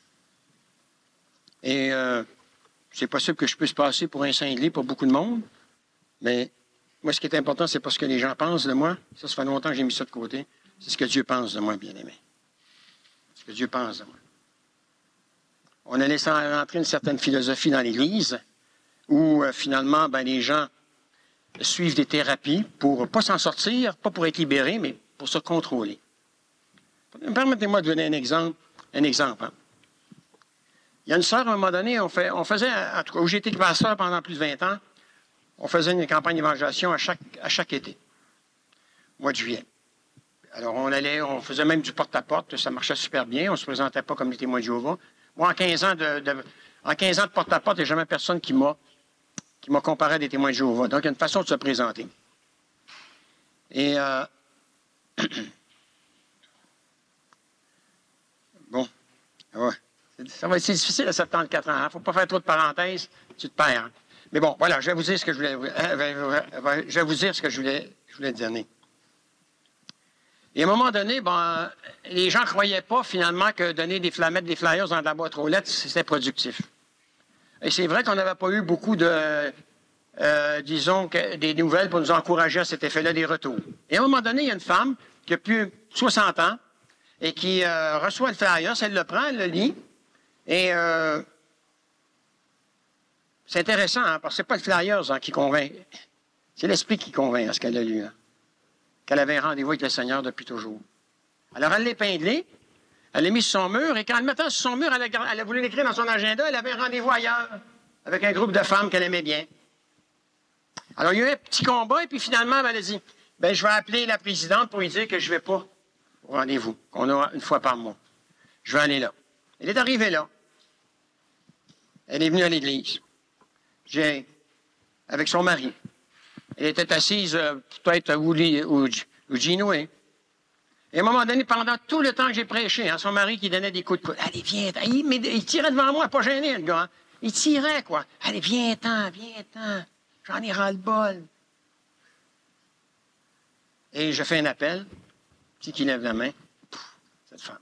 Speaker 1: Et euh, c'est possible que je puisse passer pour un cinglé pour beaucoup de monde, mais moi, ce qui est important, c'est pas ce que les gens pensent de moi. Ça, ça fait longtemps que j'ai mis ça de côté. C'est ce que Dieu pense de moi, bien-aimé. Ce que Dieu pense de moi. On a laissé rentrer une certaine philosophie dans l'Église où, euh, finalement, ben, les gens suivent des thérapies pour ne pas s'en sortir, pas pour être libérés, mais pour se contrôler. Permettez-moi de donner un exemple. Un exemple. Hein. Il y a une sœur, à un moment donné, on, fait, on faisait, en tout cas, où j'ai été pasteur pendant plus de vingt ans, on faisait une campagne d'évangélisation à chaque, à chaque été, au mois de juillet. Alors, on allait, on faisait même du porte-à-porte, ça marchait super bien, on ne se présentait pas comme les témoins de Jéhovah. Moi, en quinze ans de, de, en quinze ans de porte-à-porte, il n'y a jamais personne qui m'a, qui m'a comparé à des témoins de Jéhovah. Donc, il y a une façon de se présenter. Et euh, ça va être difficile à soixante-quatre ans. Il ne faut pas faire trop de parenthèses, tu te perds. Hein? Mais bon, voilà, je vais vous dire ce que je voulais, euh, je vais vous dire ce que je voulais, je voulais donner. Et à un moment donné, bon, les gens ne croyaient pas finalement que donner des flammettes, des flyers dans de la boîte aux lettres, c'était productif. Et c'est vrai qu'on n'avait pas eu beaucoup de, euh, disons, que, des nouvelles pour nous encourager à cet effet-là, des retours. Et à un moment donné, il y a une femme qui a plus de soixante ans et qui euh, reçoit le flyer, elle le prend, elle le lit, et euh, c'est intéressant, hein, parce que ce n'est pas le flyer hein, qui convainc, c'est l'esprit qui convainc, hein, ce qu'elle a lu, hein, qu'elle avait un rendez-vous avec le Seigneur depuis toujours. Alors, elle l'a épinglé, elle l'a mis sur son mur, et quand elle le mettait sur son mur, elle a, elle a voulu l'écrire dans son agenda, elle avait un rendez-vous ailleurs, avec un groupe de femmes qu'elle aimait bien. Alors, il y a eu un petit combat, et puis finalement, elle a dit, ben, je vais appeler la présidente pour lui dire que je ne vais pas au rendez-vous, qu'on aura une fois par mois. Je vais aller là. Elle est arrivée là. Elle est venue à l'église. J'ai, avec son mari. Elle était assise, euh, peut-être à Woody, ou, ou Gino, hein. Et à un moment donné, pendant tout le temps que j'ai prêché, hein, son mari qui donnait des coups de coude. Allez, viens, il, mais, il tirait devant moi, pas gêné, le gars. Hein. Il tirait, quoi. Allez, viens-t'en, viens-t'en. J'en ai ras-le-bol. Et je fais un appel. Qui qui lève la main? Pouf, cette femme.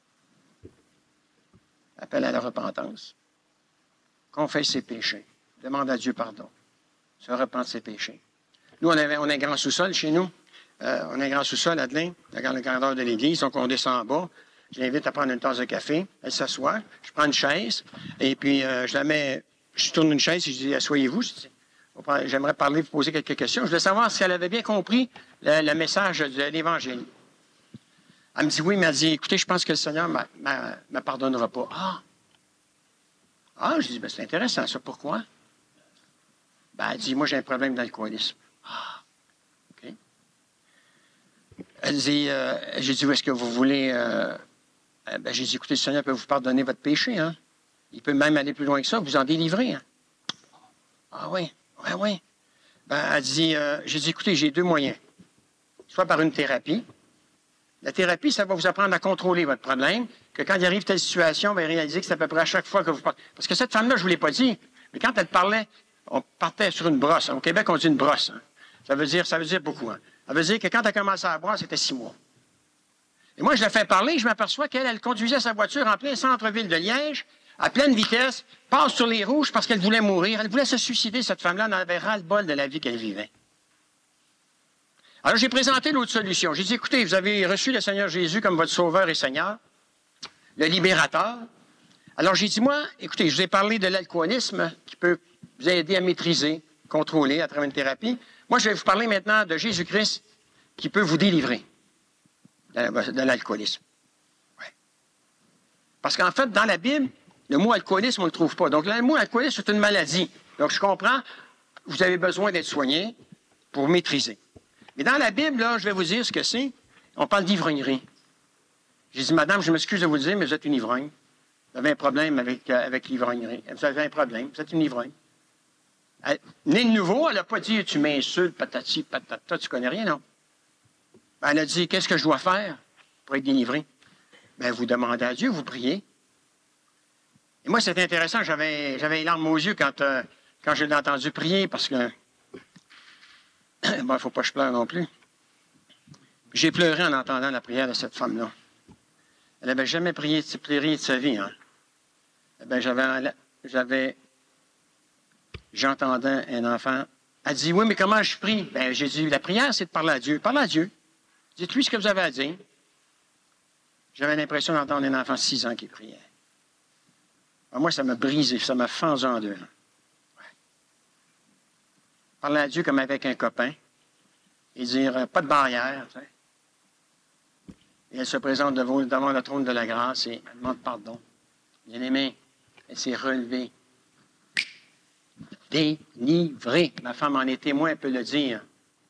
Speaker 1: Appel à la repentance. Confesse ses péchés. Demande à Dieu pardon. Se repent de ses péchés. Nous, on, avait, on a un grand sous-sol chez nous. Euh, on a un grand sous-sol, Adeline, dans le grandeur de l'église. Donc, on descend en bas. Je l'invite à prendre une tasse de café. Elle s'assoit. Je prends une chaise. Et puis, euh, je la mets... Je tourne une chaise et je dis, asseyez-vous. Je dis, j'aimerais parler, vous poser quelques questions. Je voulais savoir si elle avait bien compris le, le message de l'Évangile. Elle me dit, oui, mais elle dit, écoutez, je pense que le Seigneur ne me pardonnera pas. Ah! Ah, je dis, ben, c'est intéressant, ça. Pourquoi? Ben, elle dit, moi, j'ai un problème d'alcoolisme. Ah! OK. Elle dit, euh, j'ai dit, est-ce que vous voulez... Euh... Ben, j'ai dit, écoutez, le Seigneur peut vous pardonner votre péché, hein? Il peut même aller plus loin que ça, vous en délivrer, hein? Ah oui, oui, oui. Ben, elle dit, euh, j'ai dit, écoutez, j'ai deux moyens. Soit par une thérapie. La thérapie, ça va vous apprendre à contrôler votre problème, que quand il arrive telle situation, vous allez réaliser que c'est à peu près à chaque fois que vous parlez. Parce que cette femme-là, je ne vous l'ai pas dit, mais quand elle parlait, on partait sur une brosse. Au Québec, on dit une brosse. Hein. Ça veut dire, ça veut dire beaucoup. Hein. Ça veut dire que quand elle commençait à boire, c'était six mois. Et moi, je la fais parler, je m'aperçois qu'elle, elle conduisait sa voiture en plein centre-ville de Liège, à pleine vitesse, passe sur les rouges parce qu'elle voulait mourir. Elle voulait se suicider, cette femme-là, elle en avait ras-le-bol de la vie qu'elle vivait. Alors, j'ai présenté l'autre solution. J'ai dit, écoutez, vous avez reçu le Seigneur Jésus comme votre sauveur et Seigneur, le libérateur. Alors, j'ai dit, moi, écoutez, je vous ai parlé de l'alcoolisme qui peut vous aider à maîtriser, contrôler à travers une thérapie. Moi, je vais vous parler maintenant de Jésus-Christ qui peut vous délivrer de l'alcoolisme. Ouais. Parce qu'en fait, dans la Bible, le mot alcoolisme, on ne le trouve pas. Donc, le mot alcoolisme, c'est une maladie. Donc, je comprends, vous avez besoin d'être soigné pour maîtriser. Mais dans la Bible, là, je vais vous dire ce que c'est. On parle d'ivrognerie. J'ai dit, madame, je m'excuse de vous le dire, mais vous êtes une ivrogne. Vous avez un problème avec, euh, avec l'ivrognerie. Vous avez un problème. Vous êtes une ivrogne. Elle, née de nouveau, elle n'a pas dit, tu m'insultes, patati, patata, tu connais rien, non? Elle a dit, qu'est-ce que je dois faire pour être délivré? Bien, vous demandez à Dieu, vous priez. Et moi, c'était intéressant, j'avais, j'avais les larmes aux yeux quand, euh, quand je l'ai entendu prier, parce que bon, il ne faut pas que je pleure non plus. J'ai pleuré en entendant la prière de cette femme-là. Elle n'avait jamais prié, pleuré de sa vie. Hein. Eh bien, j'avais, j'avais, j'entendais un enfant. Elle dit, oui, mais comment je prie? Bien, j'ai dit, la prière, c'est de parler à Dieu. Parlez à Dieu. Dites-lui ce que vous avez à dire. J'avais l'impression d'entendre un enfant de six ans qui priait. Alors, moi, ça m'a brisé, ça m'a fendu en deux. Parler à Dieu comme avec un copain et dire, euh, pas de barrière. Tu sais. Et elle se présente devant, devant le trône de la grâce et elle demande pardon. Bien-aimée, elle s'est relevée. Délivrée. Ma femme en est témoin, elle peut le dire.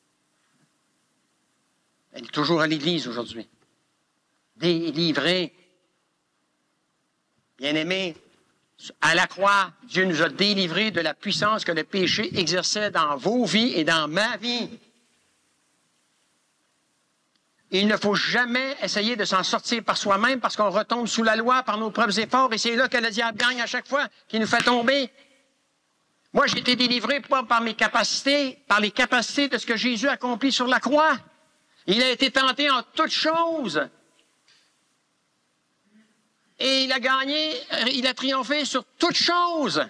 Speaker 1: Elle est toujours à l'église aujourd'hui. Délivrée. Bien-aimée, à la croix, Dieu nous a délivrés de la puissance que le péché exerçait dans vos vies et dans ma vie. il ne faut jamais essayer de s'en sortir par soi-même parce qu'on retombe sous la loi par nos propres efforts et c'est là que le diable gagne à chaque fois, qui nous fait tomber. Moi, j'ai été délivré pas par mes capacités, par les capacités de ce que Jésus a accompli sur la croix. Il a été tenté en toutes choses. Et il a gagné, il a triomphé sur toutes choses.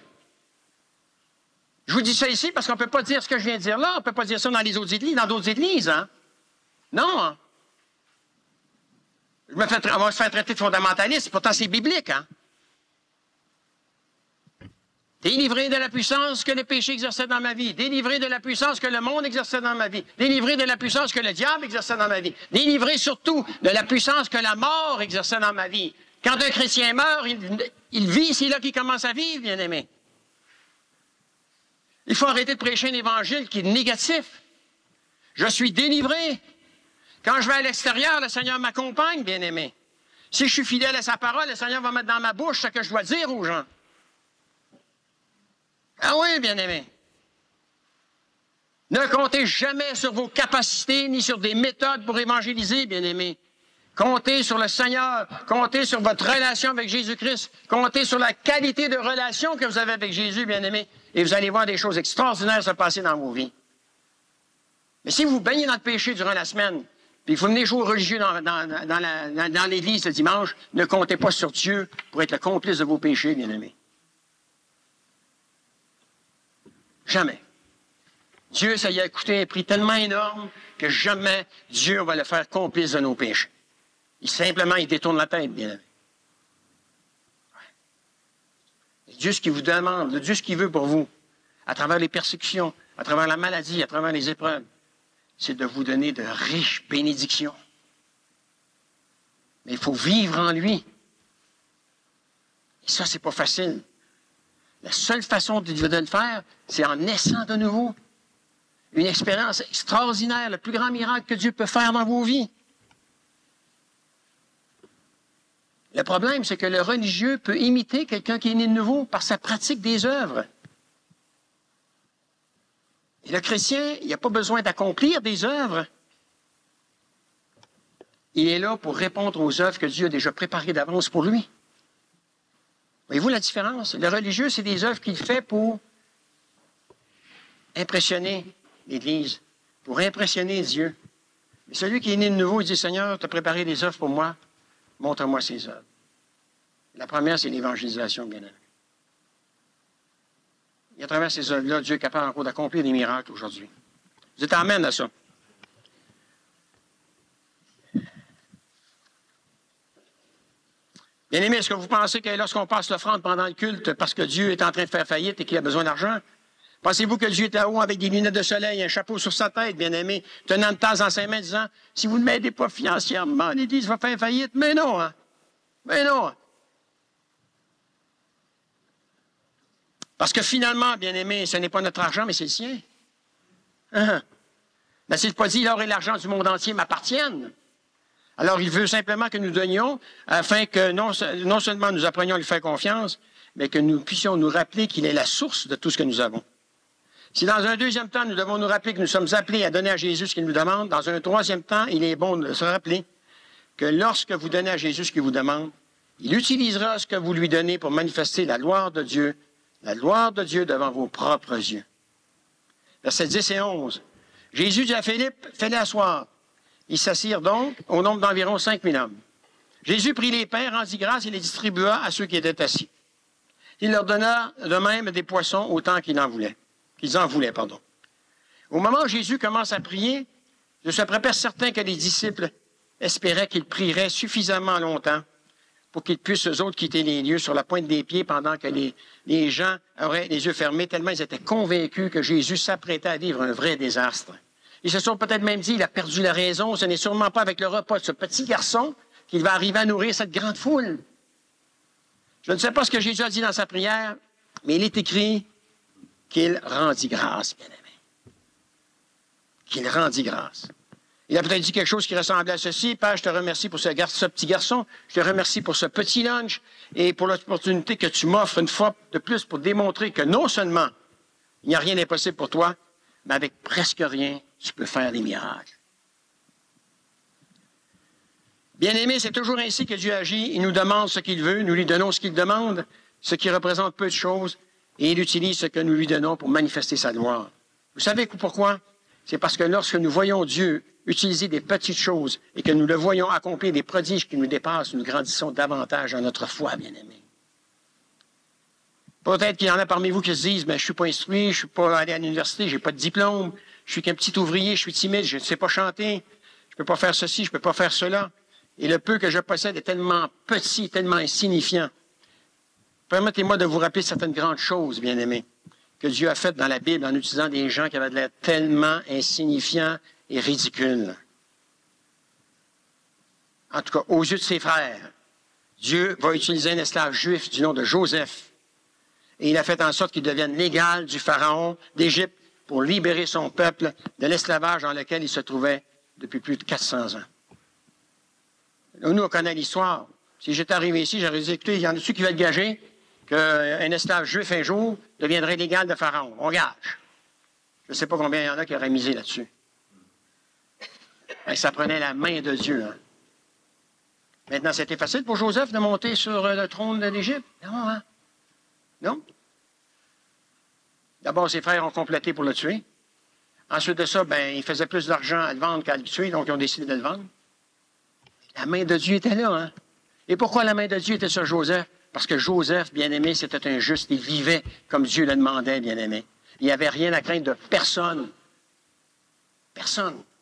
Speaker 1: Je vous dis ça ici parce qu'on ne peut pas dire ce que je viens de dire là. On ne peut pas dire ça dans les autres églises, dans d'autres églises. Hein? Non. Hein? Je me fais, on va se faire traiter de fondamentaliste. Pourtant, c'est biblique. Hein? Délivré de la puissance que le péché exerçait dans ma vie. Délivré de la puissance que le monde exerçait dans ma vie. Délivré de la puissance que le diable exerçait dans ma vie. Délivré surtout de la puissance que la mort exerçait dans ma vie. Quand un chrétien meurt, il, il vit, c'est là qu'il commence à vivre, bien-aimé. Il faut arrêter de prêcher un évangile qui est négatif. Je suis délivré. Quand je vais à l'extérieur, le Seigneur m'accompagne, bien-aimé. Si je suis fidèle à sa parole, le Seigneur va mettre dans ma bouche ce que je dois dire aux gens. Ah oui, bien-aimé. Ne comptez jamais sur vos capacités ni sur des méthodes pour évangéliser, bien-aimé. Comptez sur le Seigneur. Comptez sur votre relation avec Jésus-Christ. Comptez sur la qualité de relation que vous avez avec Jésus, bien-aimé. Et vous allez voir des choses extraordinaires se passer dans vos vies. Mais si vous baignez dans le péché durant la semaine, puis vous venez jouer religieux dans, dans, dans, la, dans, dans l'église le dimanche, ne comptez pas sur Dieu pour être le complice de vos péchés, bien-aimés. Jamais. Dieu, ça y a coûté un prix tellement énorme que jamais Dieu va le faire complice de nos péchés. Il simplement, il détourne la tête, bien aimé. Dieu, ce qu'il vous demande, Dieu, ce qu'il veut pour vous, à travers les persécutions, à travers la maladie, à travers les épreuves, c'est de vous donner de riches bénédictions. Mais il faut vivre en lui. Et ça, c'est pas facile. La seule façon de le faire, c'est en naissant de nouveau. Une expérience extraordinaire, le plus grand miracle que Dieu peut faire dans vos vies. Le problème, c'est que le religieux peut imiter quelqu'un qui est né de nouveau par sa pratique des œuvres. Et le chrétien, il n'a pas besoin d'accomplir des œuvres. Il est là pour répondre aux œuvres que Dieu a déjà préparées d'avance pour lui. Voyez-vous la différence? Le religieux, c'est des œuvres qu'il fait pour impressionner l'Église, pour impressionner Dieu. Mais celui qui est né de nouveau, il dit, Seigneur, tu as préparé des œuvres pour moi, montre-moi ces œuvres. La première, c'est l'évangélisation, bien aimé. Et à travers ces œuvres-là, Dieu est capable encore d'accomplir des miracles aujourd'hui. Vous êtes amène à ça. Bien-aimés, est-ce que vous pensez que lorsqu'on passe l'offrande pendant le culte, parce que Dieu est en train de faire faillite et qu'il a besoin d'argent, pensez-vous que Dieu est là-haut avec des lunettes de soleil, un chapeau sur sa tête, bien-aimé, tenant une tasse dans ses mains, disant, si vous ne m'aidez pas financièrement, l'Église va faire faillite? Mais non, hein? Mais non, hein? Parce que finalement, bien-aimé, ce n'est pas notre argent, mais c'est le sien. Hein? Ben, c'est pas dit, l'or et l'argent du monde entier m'appartiennent. Alors, il veut simplement que nous donnions, afin que non, non seulement nous apprenions à lui faire confiance, mais que nous puissions nous rappeler qu'il est la source de tout ce que nous avons. Si dans un deuxième temps, nous devons nous rappeler que nous sommes appelés à donner à Jésus ce qu'il nous demande, dans un troisième temps, il est bon de se rappeler que lorsque vous donnez à Jésus ce qu'il vous demande, il utilisera ce que vous lui donnez pour manifester la gloire de Dieu, la gloire de Dieu devant vos propres yeux. Versets dix et onze. Jésus dit à Philippe, fais-les asseoir. Ils s'assirent donc au nombre d'environ cinq mille hommes. Jésus prit les pains, rendit grâce et les distribua à ceux qui étaient assis. Il leur donna de même des poissons autant qu'ils en voulaient. Qu'ils en voulaient, pardon. Au moment où Jésus commence à prier, je suis à peu près certain que les disciples espéraient qu'il prierait suffisamment longtemps pour qu'ils puissent, eux autres, quitter les lieux sur la pointe des pieds pendant que les, les gens auraient les yeux fermés, tellement ils étaient convaincus que Jésus s'apprêtait à vivre un vrai désastre. Ils se sont peut-être même dit, il a perdu la raison, ce n'est sûrement pas avec le repas de ce petit garçon qu'il va arriver à nourrir cette grande foule. Je ne sais pas ce que Jésus a dit dans sa prière, mais il est écrit qu'il rendit grâce, bien-aimé. Qu'il rendit grâce. Il a peut-être dit quelque chose qui ressemblait à ceci. Père, je te remercie pour ce, gar- ce petit garçon. Je te remercie pour ce petit lunch et pour l'opportunité que tu m'offres une fois de plus pour démontrer que non seulement il n'y a rien d'impossible pour toi, mais avec presque rien, tu peux faire des miracles. Bien-aimés, c'est toujours ainsi que Dieu agit. Il nous demande ce qu'il veut, nous lui donnons ce qu'il demande, ce qui représente peu de choses, et il utilise ce que nous lui donnons pour manifester sa gloire. Vous savez pourquoi? C'est parce que lorsque nous voyons Dieu utiliser des petites choses et que nous le voyons accomplir des prodiges qui nous dépassent, nous grandissons davantage dans notre foi, bien-aimés. Peut-être qu'il y en a parmi vous qui se disent, ben, je ne suis pas instruit, je ne suis pas allé à l'université, je n'ai pas de diplôme, je suis qu'un petit ouvrier, je suis timide, je ne sais pas chanter, je ne peux pas faire ceci, je ne peux pas faire cela. Et le peu que je possède est tellement petit, tellement insignifiant. Permettez-moi de vous rappeler certaines grandes choses, bien-aimés, que Dieu a faites dans la Bible en utilisant des gens qui avaient de l'air tellement insignifiants et ridicules. En tout cas, aux yeux de ses frères, Dieu va utiliser un esclave juif du nom de Joseph. Et il a fait en sorte qu'il devienne l'égal du pharaon d'Égypte pour libérer son peuple de l'esclavage dans lequel il se trouvait depuis plus de quatre cents ans. Nous, on connaît l'histoire. Si j'étais arrivé ici, j'aurais dit, écoutez, il y en a-tu qui veulent gager qu'un esclave juif un jour deviendrait l'égal de pharaon? On gage. Je ne sais pas combien il y en a qui auraient misé là-dessus. Et ça prenait la main de Dieu. Hein. Maintenant, c'était facile pour Joseph de monter sur le trône de l'Égypte? Non, hein? Non. D'abord, ses frères ont complété pour le tuer. Ensuite de ça, ben, il faisait plus d'argent à le vendre qu'à le tuer, donc ils ont décidé de le vendre. La main de Dieu était là. Hein? Et pourquoi la main de Dieu était sur Joseph? Parce que Joseph, bien-aimé, c'était un juste. Il vivait comme Dieu le demandait, bien-aimé. Il n'y avait rien à craindre de personne. Personne. Vous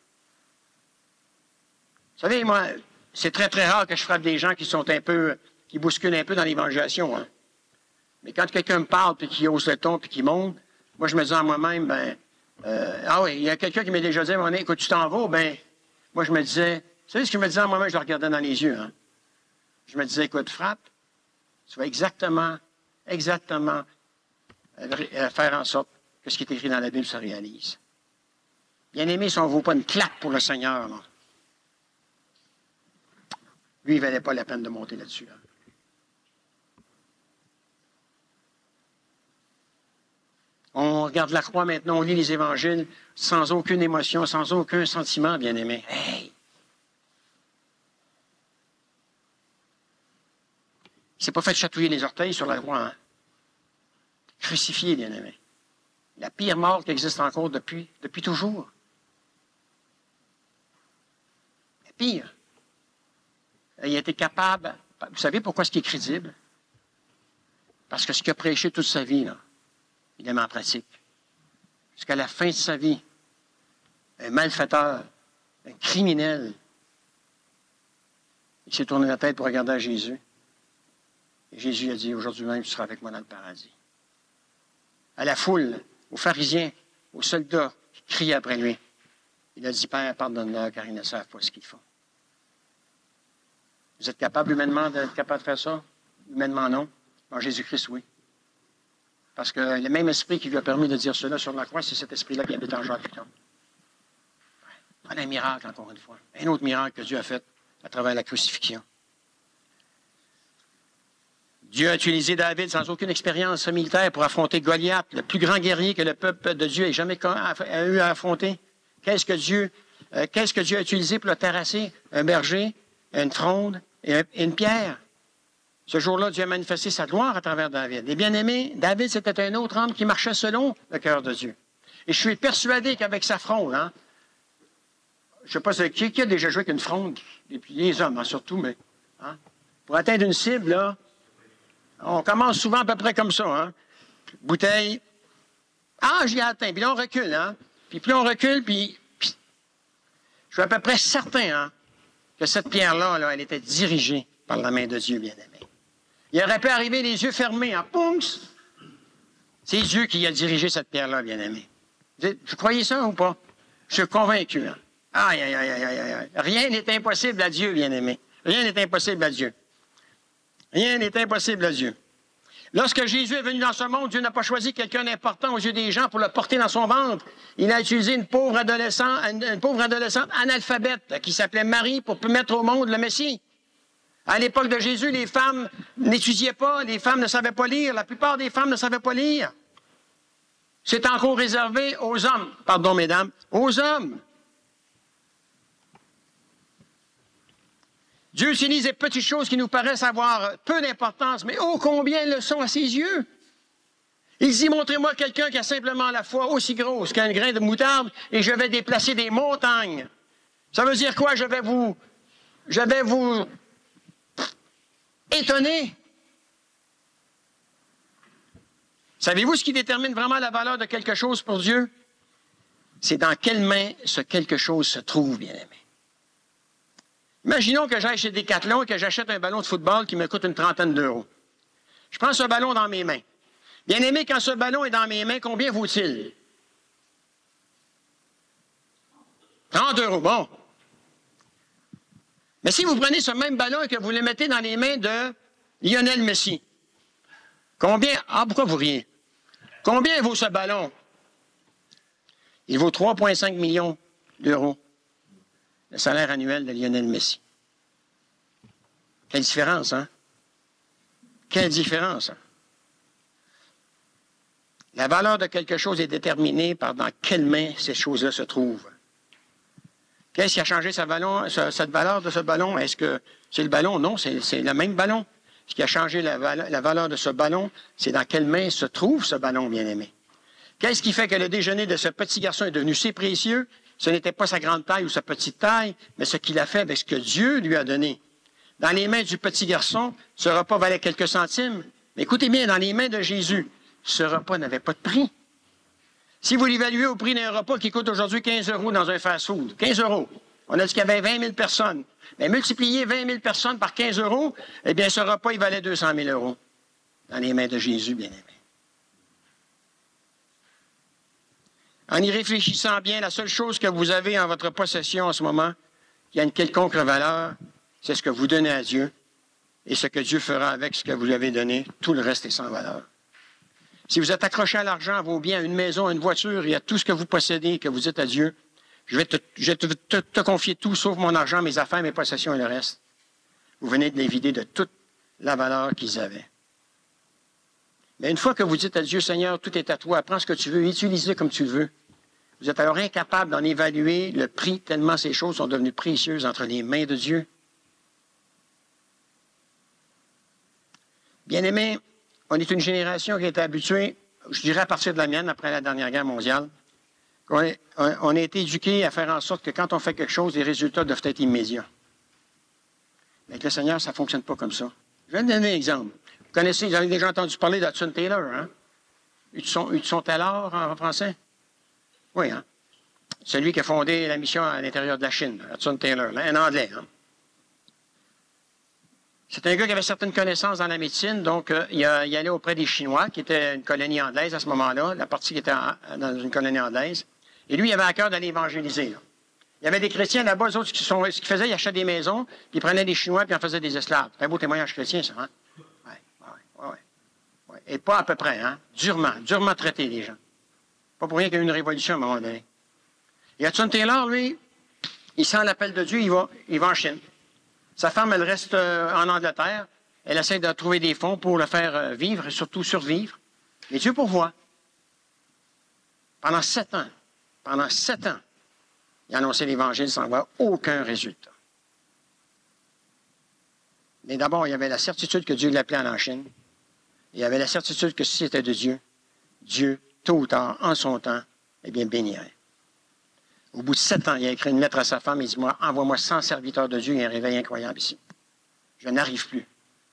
Speaker 1: savez, moi, c'est très, très rare que je frappe des gens qui sont un peu, qui bousculent un peu dans l'évangélisation. Hein? Mais quand quelqu'un me parle, puis qui hausse le ton, puis qui monte, moi, je me dis à moi-même, ben, euh, ah oui, il y a quelqu'un qui m'a déjà dit, mon écoute, tu t'en vas, ben, moi, je me disais, vous savez ce qu'il me disait à moi-même, je le regardais dans les yeux, hein? Je me disais, écoute, frappe, tu vas exactement, exactement euh, faire en sorte que ce qui est écrit dans la Bible se réalise. Bien-aimé, si on ne vaut pas une claque pour le Seigneur, là, lui, il ne valait pas la peine de monter là-dessus. Hein? On regarde la croix maintenant, on lit les évangiles sans aucune émotion, sans aucun sentiment, bien-aimé. Hey! Il ne s'est pas fait chatouiller les orteils sur la croix. Hein? Crucifié, bien-aimé. La pire mort qui existe encore depuis, depuis toujours. La pire. Il a été capable... Vous savez pourquoi ce qui est crédible? Parce que ce qu'il a prêché toute sa vie, là, il l'a mis en pratique. Jusqu'à la fin de sa vie, un malfaiteur, un criminel, il s'est tourné la tête pour regarder à Jésus. Et Jésus a dit, aujourd'hui même, tu seras avec moi dans le paradis. À la foule, aux pharisiens, aux soldats qui criaient après lui, il a dit, Père, pardonne-leur, car ils ne savent pas ce qu'ils font. Vous êtes capable humainement d'être capable de faire ça? Humainement, non. En Jésus-Christ, oui. Parce que le même esprit qui lui a permis de dire cela sur la croix, c'est cet esprit-là qui habite en Jacques. Voilà un miracle, encore une fois. Un autre miracle que Dieu a fait à travers la crucifixion. Dieu a utilisé David sans aucune expérience militaire pour affronter Goliath, le plus grand guerrier que le peuple de Dieu ait jamais eu à affronter. Qu'est-ce que Dieu, euh, qu'est-ce que Dieu a utilisé pour le terrasser? Un berger, une fronde et une pierre. Ce jour-là, Dieu a manifesté sa gloire à travers David. Et bien aimé, David, c'était un autre homme qui marchait selon le cœur de Dieu. Et je suis persuadé qu'avec sa fronde, hein, je ne sais pas qui, qui a déjà joué avec une fronde, et puis les hommes, hein, surtout, mais hein, pour atteindre une cible, là, on commence souvent à peu près comme ça. Hein? Bouteille. Ah, j'y ai atteint. Puis là, on recule. Hein? Puis plus on recule, puis, puis je suis à peu près certain hein, que cette pierre-là, là, elle était dirigée par la main de Dieu, bien-aimé. Il aurait pu arriver les yeux fermés, en Pounce. C'est Dieu qui a dirigé cette pierre-là, bien-aimé. Vous croyez ça ou pas? Je suis convaincu. Hein? Aïe, aïe, aïe, aïe, aïe. Rien n'est impossible à Dieu, bien-aimé. Rien n'est impossible à Dieu. Rien n'est impossible à Dieu. Lorsque Jésus est venu dans ce monde, Dieu n'a pas choisi quelqu'un d'important aux yeux des gens pour le porter dans son ventre. Il a utilisé une pauvre adolescente, une, une pauvre adolescente analphabète qui s'appelait Marie pour mettre au monde le Messie. À l'époque de Jésus, les femmes n'étudiaient pas, les femmes ne savaient pas lire. La plupart des femmes ne savaient pas lire. C'est encore réservé aux hommes. Pardon, mesdames, aux hommes. Dieu utilise des petites choses qui nous paraissent avoir peu d'importance, mais ô combien elles le sont à ses yeux. Il dit, montrez-moi quelqu'un qui a simplement la foi aussi grosse qu'un grain de moutarde et je vais déplacer des montagnes. Ça veut dire quoi? Je vais vous, je vais vous étonner. Savez-vous ce qui détermine vraiment la valeur de quelque chose pour Dieu? C'est dans quelle main ce quelque chose se trouve, bien-aimé. Imaginons que j'aille chez Decathlon et que j'achète un ballon de football qui me coûte une trentaine d'euros. Je prends ce ballon dans mes mains. Bien-aimé, quand ce ballon est dans mes mains, combien vaut-il? trente euros, bon. Mais si vous prenez ce même ballon et que vous le mettez dans les mains de Lionel Messi, combien... Ah, pourquoi vous riez? Combien vaut ce ballon? Il vaut trois virgule cinq millions d'euros, le salaire annuel de Lionel Messi. Quelle différence, hein? Quelle différence, hein? La valeur de quelque chose est déterminée par dans quelle main ces choses-là se trouvent. Qu'est-ce qui a changé sa ballon, cette valeur de ce ballon? Est-ce que c'est le ballon? Non, c'est, c'est le même ballon. Ce qui a changé la, la valeur de ce ballon, c'est dans quelle main se trouve ce ballon, bien-aimé. Qu'est-ce qui fait que le déjeuner de ce petit garçon est devenu si précieux? Ce n'était pas sa grande taille ou sa petite taille, mais ce qu'il a fait avec ce que Dieu lui a donné. Dans les mains du petit garçon, ce repas valait quelques centimes. Mais écoutez bien, dans les mains de Jésus, ce repas n'avait pas de prix. Si vous l'évaluez au prix d'un repas qui coûte aujourd'hui quinze euros dans un fast-food, quinze euros, on a dit qu'il y avait vingt mille personnes. Mais multipliez vingt mille personnes par quinze euros, eh bien, ce repas, il valait deux cent mille euros dans les mains de Jésus, bien-aimé. En y réfléchissant bien, la seule chose que vous avez en votre possession en ce moment, qui a une quelconque valeur, c'est ce que vous donnez à Dieu et ce que Dieu fera avec ce que vous lui avez donné. Tout le reste est sans valeur. Si vous êtes accroché à l'argent, à vos biens, à une maison, à une voiture et à tout ce que vous possédez, que vous dites à Dieu, je vais, te, je vais te, te, te confier tout, sauf mon argent, mes affaires, mes possessions et le reste. Vous venez de les vider de toute la valeur qu'ils avaient. Mais une fois que vous dites à Dieu, Seigneur, tout est à toi, prends ce que tu veux, utilise-le comme tu le veux. Vous êtes alors incapable d'en évaluer le prix, tellement ces choses sont devenues précieuses entre les mains de Dieu. Bien-aimés, on est une génération qui a été habituée, je dirais à partir de la mienne, après la dernière guerre mondiale, on, est, on, on a été éduqué à faire en sorte que quand on fait quelque chose, les résultats doivent être immédiats. Mais avec le Seigneur, ça ne fonctionne pas comme ça. Je vais vous donner un exemple. Vous connaissez, vous avez déjà entendu parler d'Hudson Taylor, hein? Hudson, Hudson Taylor en français? Oui, hein? Celui qui a fondé la mission à l'intérieur de la Chine, Hudson Taylor, là, un Anglais, hein? C'est un gars qui avait certaines connaissances dans la médecine, donc euh, il, a, il allait auprès des Chinois, qui était une colonie anglaise à ce moment-là, la partie qui était en, dans une colonie anglaise. Et lui, il avait à cœur d'aller évangéliser. Là. Il y avait des chrétiens là-bas, eux autres, qui sont, ce qu'ils faisaient, ils achetaient des maisons, puis ils prenaient des Chinois, puis ils en faisaient des esclaves. C'est un beau témoignage chrétien, ça, hein? Oui, oui, oui. Ouais. Et pas à peu près, hein? Durement, durement traité, les gens. Pas pour rien qu'il y a eu une révolution à un moment donné. Et Hudson Taylor, lui, il sent l'appel de Dieu, il va, il va en Chine. Sa femme, elle reste euh, en Angleterre. Elle essaie de trouver des fonds pour le faire euh, vivre et surtout survivre. Et Dieu pourvoit. Pendant sept ans, pendant sept ans, il a annoncé l'Évangile sans avoir aucun résultat. Mais d'abord, il y avait la certitude que Dieu l'appelait en Chine. Il y avait la certitude que si c'était de Dieu, Dieu, tôt ou tard, en son temps, eh bien, bénirait. Au bout de sept ans, il a écrit une lettre à sa femme et dit, moi, envoie-moi cent serviteurs de Dieu, il y a un réveil incroyable ici. Je n'arrive plus.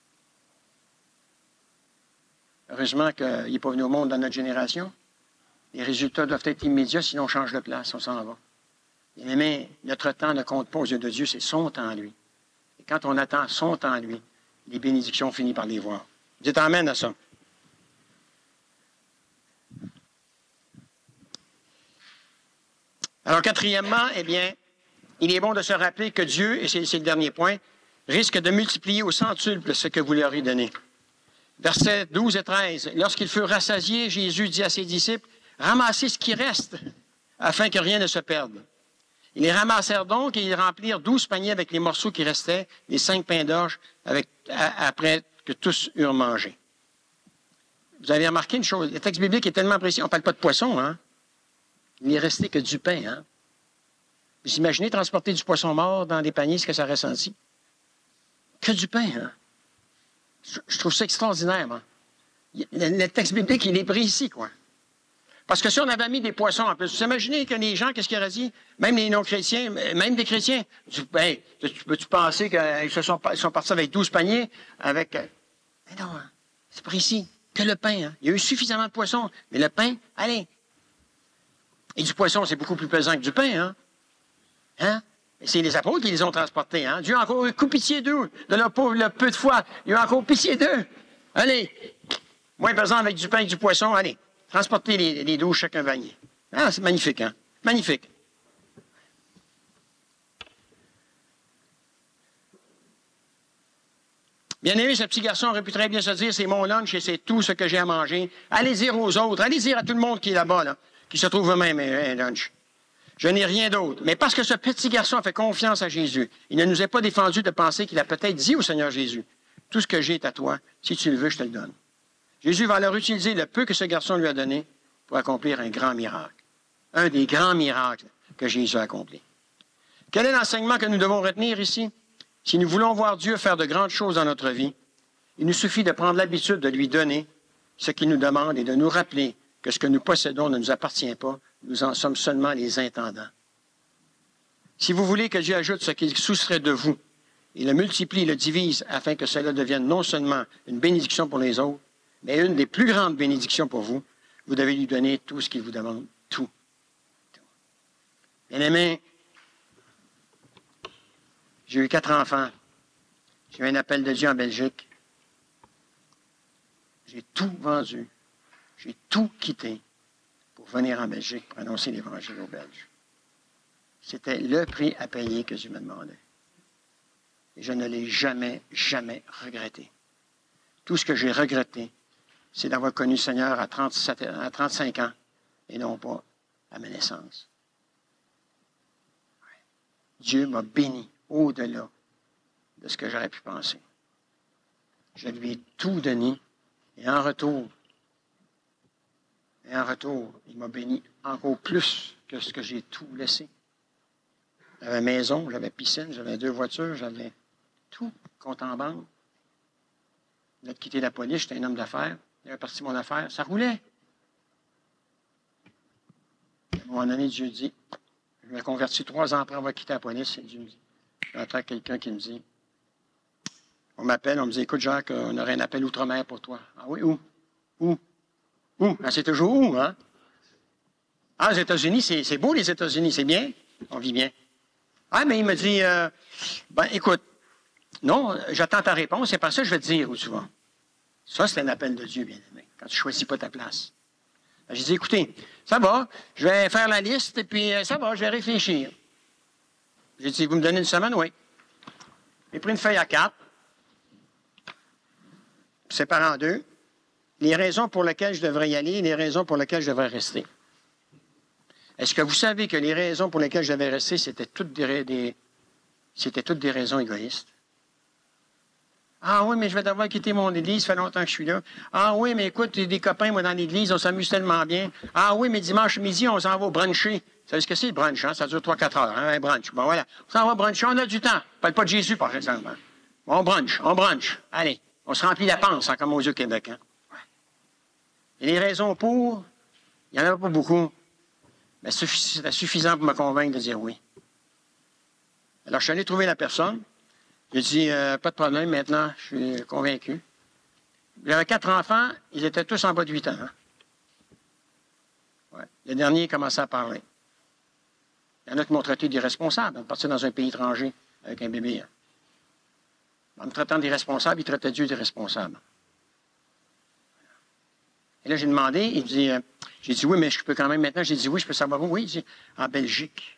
Speaker 1: Heureusement qu'il n'est pas venu au monde dans notre génération. Les résultats doivent être immédiats, sinon on change de place, on s'en va. Mais notre temps ne compte pas aux yeux de Dieu, c'est son temps à lui. Et quand on attend son temps à lui, les bénédictions finissent par les voir. Dites amen à ça. Alors, quatrièmement, eh bien, il est bon de se rappeler que Dieu, et c'est, c'est le dernier point, risque de multiplier au centuple ce que vous leur avez donné. Versets douze et treize. Lorsqu'ils furent rassasiés, Jésus dit à ses disciples, « Ramassez ce qui reste, afin que rien ne se perde. » Ils les ramassèrent donc et ils remplirent douze paniers avec les morceaux qui restaient, les cinq pains d'orge, avec, à, après que tous eurent mangé. Vous avez remarqué une chose, le texte biblique est tellement précis, on ne parle pas de poisson, hein? Il n'est resté que du pain, hein? Vous imaginez transporter du poisson mort dans des paniers, ce que ça aurait senti? que du pain. Hein? Je, je trouve ça extraordinaire. Hein? Le, le texte biblique, il est pris ici, quoi. Parce que si on avait mis des poissons en plus, vous imaginez que les gens, qu'est-ce qu'ils auraient dit? Même les non-chrétiens, même des chrétiens. Tu, hey, tu peux-tu penser qu'ils se sont, ils sont partis avec douze paniers? Avec. Mais non, hein, c'est précis. Que le pain. Hein. Il y a eu suffisamment de poissons. Mais le pain, allez. Et du poisson, c'est beaucoup plus pesant que du pain. Hein? Hein? Et c'est les apôtres qui les ont transportés. Hein? Dieu a encore eu coup pitié d'eux, de leur pauvre, le peu de foi. Il a encore pitié d'eux. Allez. Moins pesant avec du pain et du poisson, allez. Transporter les, les douze chacun panier. Ah, c'est magnifique, hein? Magnifique. Bien aimé, ce petit garçon aurait pu très bien se dire, c'est mon lunch et c'est tout ce que j'ai à manger. Allez dire aux autres, allez dire à tout le monde qui est là-bas, là, qui se trouve eux-mêmes un lunch. Je n'ai rien d'autre. Mais parce que ce petit garçon a fait confiance à Jésus, il ne nous est pas défendu de penser qu'il a peut-être dit au Seigneur Jésus, tout ce que j'ai est à toi, si tu le veux, je te le donne. Jésus va alors utiliser le peu que ce garçon lui a donné pour accomplir un grand miracle. Un des grands miracles que Jésus a accompli. Quel est l'enseignement que nous devons retenir ici? Si nous voulons voir Dieu faire de grandes choses dans notre vie, il nous suffit de prendre l'habitude de lui donner ce qu'il nous demande et de nous rappeler que ce que nous possédons ne nous appartient pas, nous en sommes seulement les intendants. Si vous voulez que Dieu ajoute ce qu'il soustrait de vous, il le multiplie, le divise, afin que cela devienne non seulement une bénédiction pour les autres, mais une des plus grandes bénédictions pour vous, vous devez lui donner tout ce qu'il vous demande. Tout. tout. Bien-aimés, j'ai eu quatre enfants. J'ai eu un appel de Dieu en Belgique. J'ai tout vendu. J'ai tout quitté pour venir en Belgique pour annoncer l'Évangile aux Belges. C'était le prix à payer que Dieu me demandait. Et je ne l'ai jamais, jamais regretté. Tout ce que j'ai regretté, c'est d'avoir connu le Seigneur à, trente-sept, à trente-cinq ans et non pas à ma naissance. Dieu m'a béni au-delà de ce que j'aurais pu penser. Je lui ai tout donné et en retour, et en retour, il m'a béni encore plus que ce que j'ai tout laissé. J'avais maison, j'avais piscine, j'avais deux voitures, j'avais tout, compte en banque. J'ai quitté la police, j'étais un homme d'affaires. J'avais parti mon affaire, ça roulait. À un moment donné, Dieu dit, je me convertis trois ans après avoir quitté la police, et Dieu me dit, j'entends quelqu'un qui me dit, on m'appelle, on me dit, écoute Jacques, on aurait un appel outre-mer pour toi. Ah oui, où? Où? Où? Ah, c'est toujours où, hein? Ah, les États-Unis, c'est, c'est beau les États-Unis, c'est bien, on vit bien. Ah, mais il me dit, euh, ben écoute, non, j'attends ta réponse, c'est pas ça que je vais te dire où tu vas. Ça, c'est un appel de Dieu, bien aimé, quand tu ne choisis pas ta place. J'ai dit, écoutez, ça va, je vais faire la liste, et puis euh, ça va, je vais réfléchir. J'ai dit, vous me donnez une semaine? Oui. J'ai pris une feuille à quatre, séparée en deux, les raisons pour lesquelles je devrais y aller et les raisons pour lesquelles je devrais rester. Est-ce que vous savez que les raisons pour lesquelles je devais rester, c'était toutes des, des, c'était toutes des raisons égoïstes? Ah oui, mais je vais devoir quitter mon église, ça fait longtemps que je suis là. Ah oui, mais écoute, j'ai des copains, moi, dans l'église, on s'amuse tellement bien. Ah oui, mais dimanche midi, on s'en va bruncher. Vous savez ce que c'est, le brunch, hein? Ça dure trois quatre heures, hein, un brunch. Bon, voilà. On s'en va bruncher, on a du temps. On parle pas de Jésus, par exemple. Hein? On brunch, on brunch. Allez, on se remplit la panse, hein, comme aux yeux Québec. Hein? Et les raisons pour, il n'y en avait pas beaucoup. Mais c'était suffisant pour me convaincre de dire oui. Alors, je suis allé trouver la personne. J'ai dit, euh, pas de problème, maintenant, je suis convaincu. J'avais quatre enfants, ils étaient tous en bas de huit ans. Hein? Ouais. Le dernier commençait à parler. Il y en a qui m'ont traité d'irresponsable, de partir dans un pays étranger avec un bébé. Hein? En me traitant d'irresponsable, ils traitaient Dieu d'irresponsable. Et là, j'ai demandé, il dit, euh, j'ai dit oui, mais je peux quand même maintenant, j'ai dit oui, je peux savoir où? Oui, il dit, en Belgique.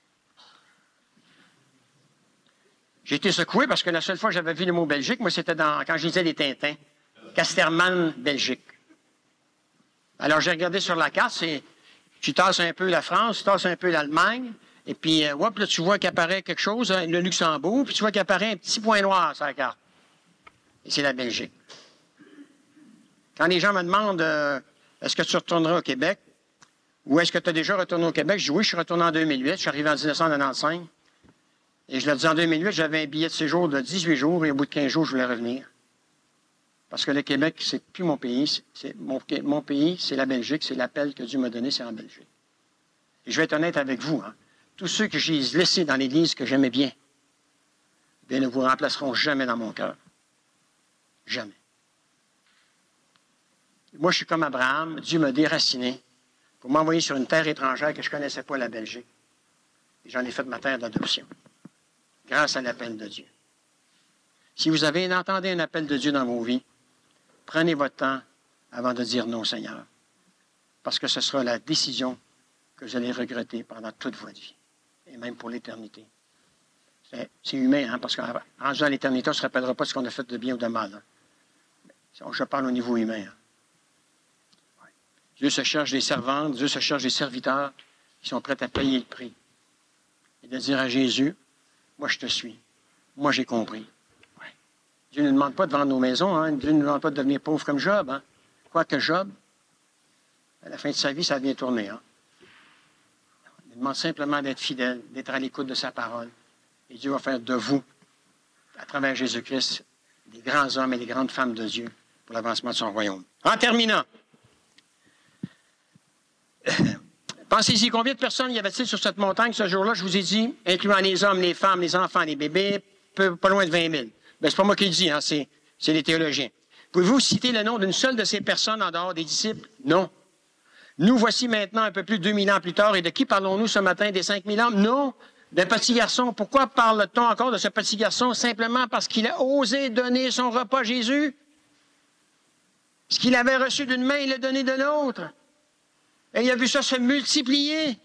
Speaker 1: J'ai été secoué parce que la seule fois que j'avais vu le mot Belgique, moi, c'était dans, quand je lisais les Tintins. Casterman, Belgique. Alors, j'ai regardé sur la carte, c'est, tu tasses un peu la France, tu tasses un peu l'Allemagne, et puis, euh, hop, là, tu vois qu'apparaît quelque chose, hein, le Luxembourg, puis tu vois qu'apparaît un petit point noir sur la carte. Et c'est la Belgique. Quand les gens me demandent, euh, est-ce que tu retourneras au Québec, ou est-ce que tu as déjà retourné au Québec, je dis oui, je suis retourné en deux mille huit, je suis arrivé en dix-neuf cent quatre-vingt-quinze. Et je leur disais en deux mille huit, j'avais un billet de séjour de dix-huit jours et au bout de quinze jours, je voulais revenir. Parce que le Québec, c'est plus mon pays. C'est mon, mon pays, c'est la Belgique. C'est l'appel que Dieu m'a donné, c'est en Belgique. Et je vais être honnête avec vous. Hein. Tous ceux que j'ai laissés dans l'Église que j'aimais bien, bien, ne vous remplaceront jamais dans mon cœur. Jamais. Moi, je suis comme Abraham. Dieu m'a déraciné pour m'envoyer sur une terre étrangère que je ne connaissais pas, la Belgique. Et j'en ai fait ma terre d'adoption. Grâce à l'appel de Dieu. Si vous avez entendu un appel de Dieu dans vos vies, prenez votre temps avant de dire non, Seigneur. Parce que ce sera la décision que vous allez regretter pendant toute votre vie. Et même pour l'éternité. C'est, c'est humain, hein, parce qu'en rendu dans l'éternité, on ne se rappellera pas ce qu'on a fait de bien ou de mal. Hein. Je parle au niveau humain. Hein. Ouais. Dieu se cherche des servantes, Dieu se cherche des serviteurs qui sont prêts à payer le prix. Et de dire à Jésus, moi je te suis. Moi j'ai compris. Ouais. Dieu ne nous demande pas de vendre nos maisons. Hein. Dieu ne nous demande pas de devenir pauvre comme Job. Hein. Quoique Job, à la fin de sa vie, ça vient tourner. Hein. Il demande simplement d'être fidèle, d'être à l'écoute de sa parole. Et Dieu va faire de vous, à travers Jésus-Christ, des grands hommes et des grandes femmes de Dieu pour l'avancement de son royaume. En terminant, pensez-y, combien de personnes y avait-il sur cette montagne ce jour-là? Je vous ai dit, incluant les hommes, les femmes, les enfants, les bébés, peu, pas loin de vingt mille. Bien, c'est pas moi qui le dis, hein, c'est, c'est les théologiens. Pouvez-vous citer le nom d'une seule de ces personnes en dehors des disciples? Non. Nous voici maintenant un peu plus de deux mille ans plus tard. Et de qui parlons-nous ce matin? Des cinq mille hommes? Non. D'un petit garçon. Pourquoi parle-t-on encore de ce petit garçon? Simplement parce qu'il a osé donner son repas à Jésus. Ce qu'il avait reçu d'une main, il l'a donné de l'autre. Et il a vu ça se multiplier.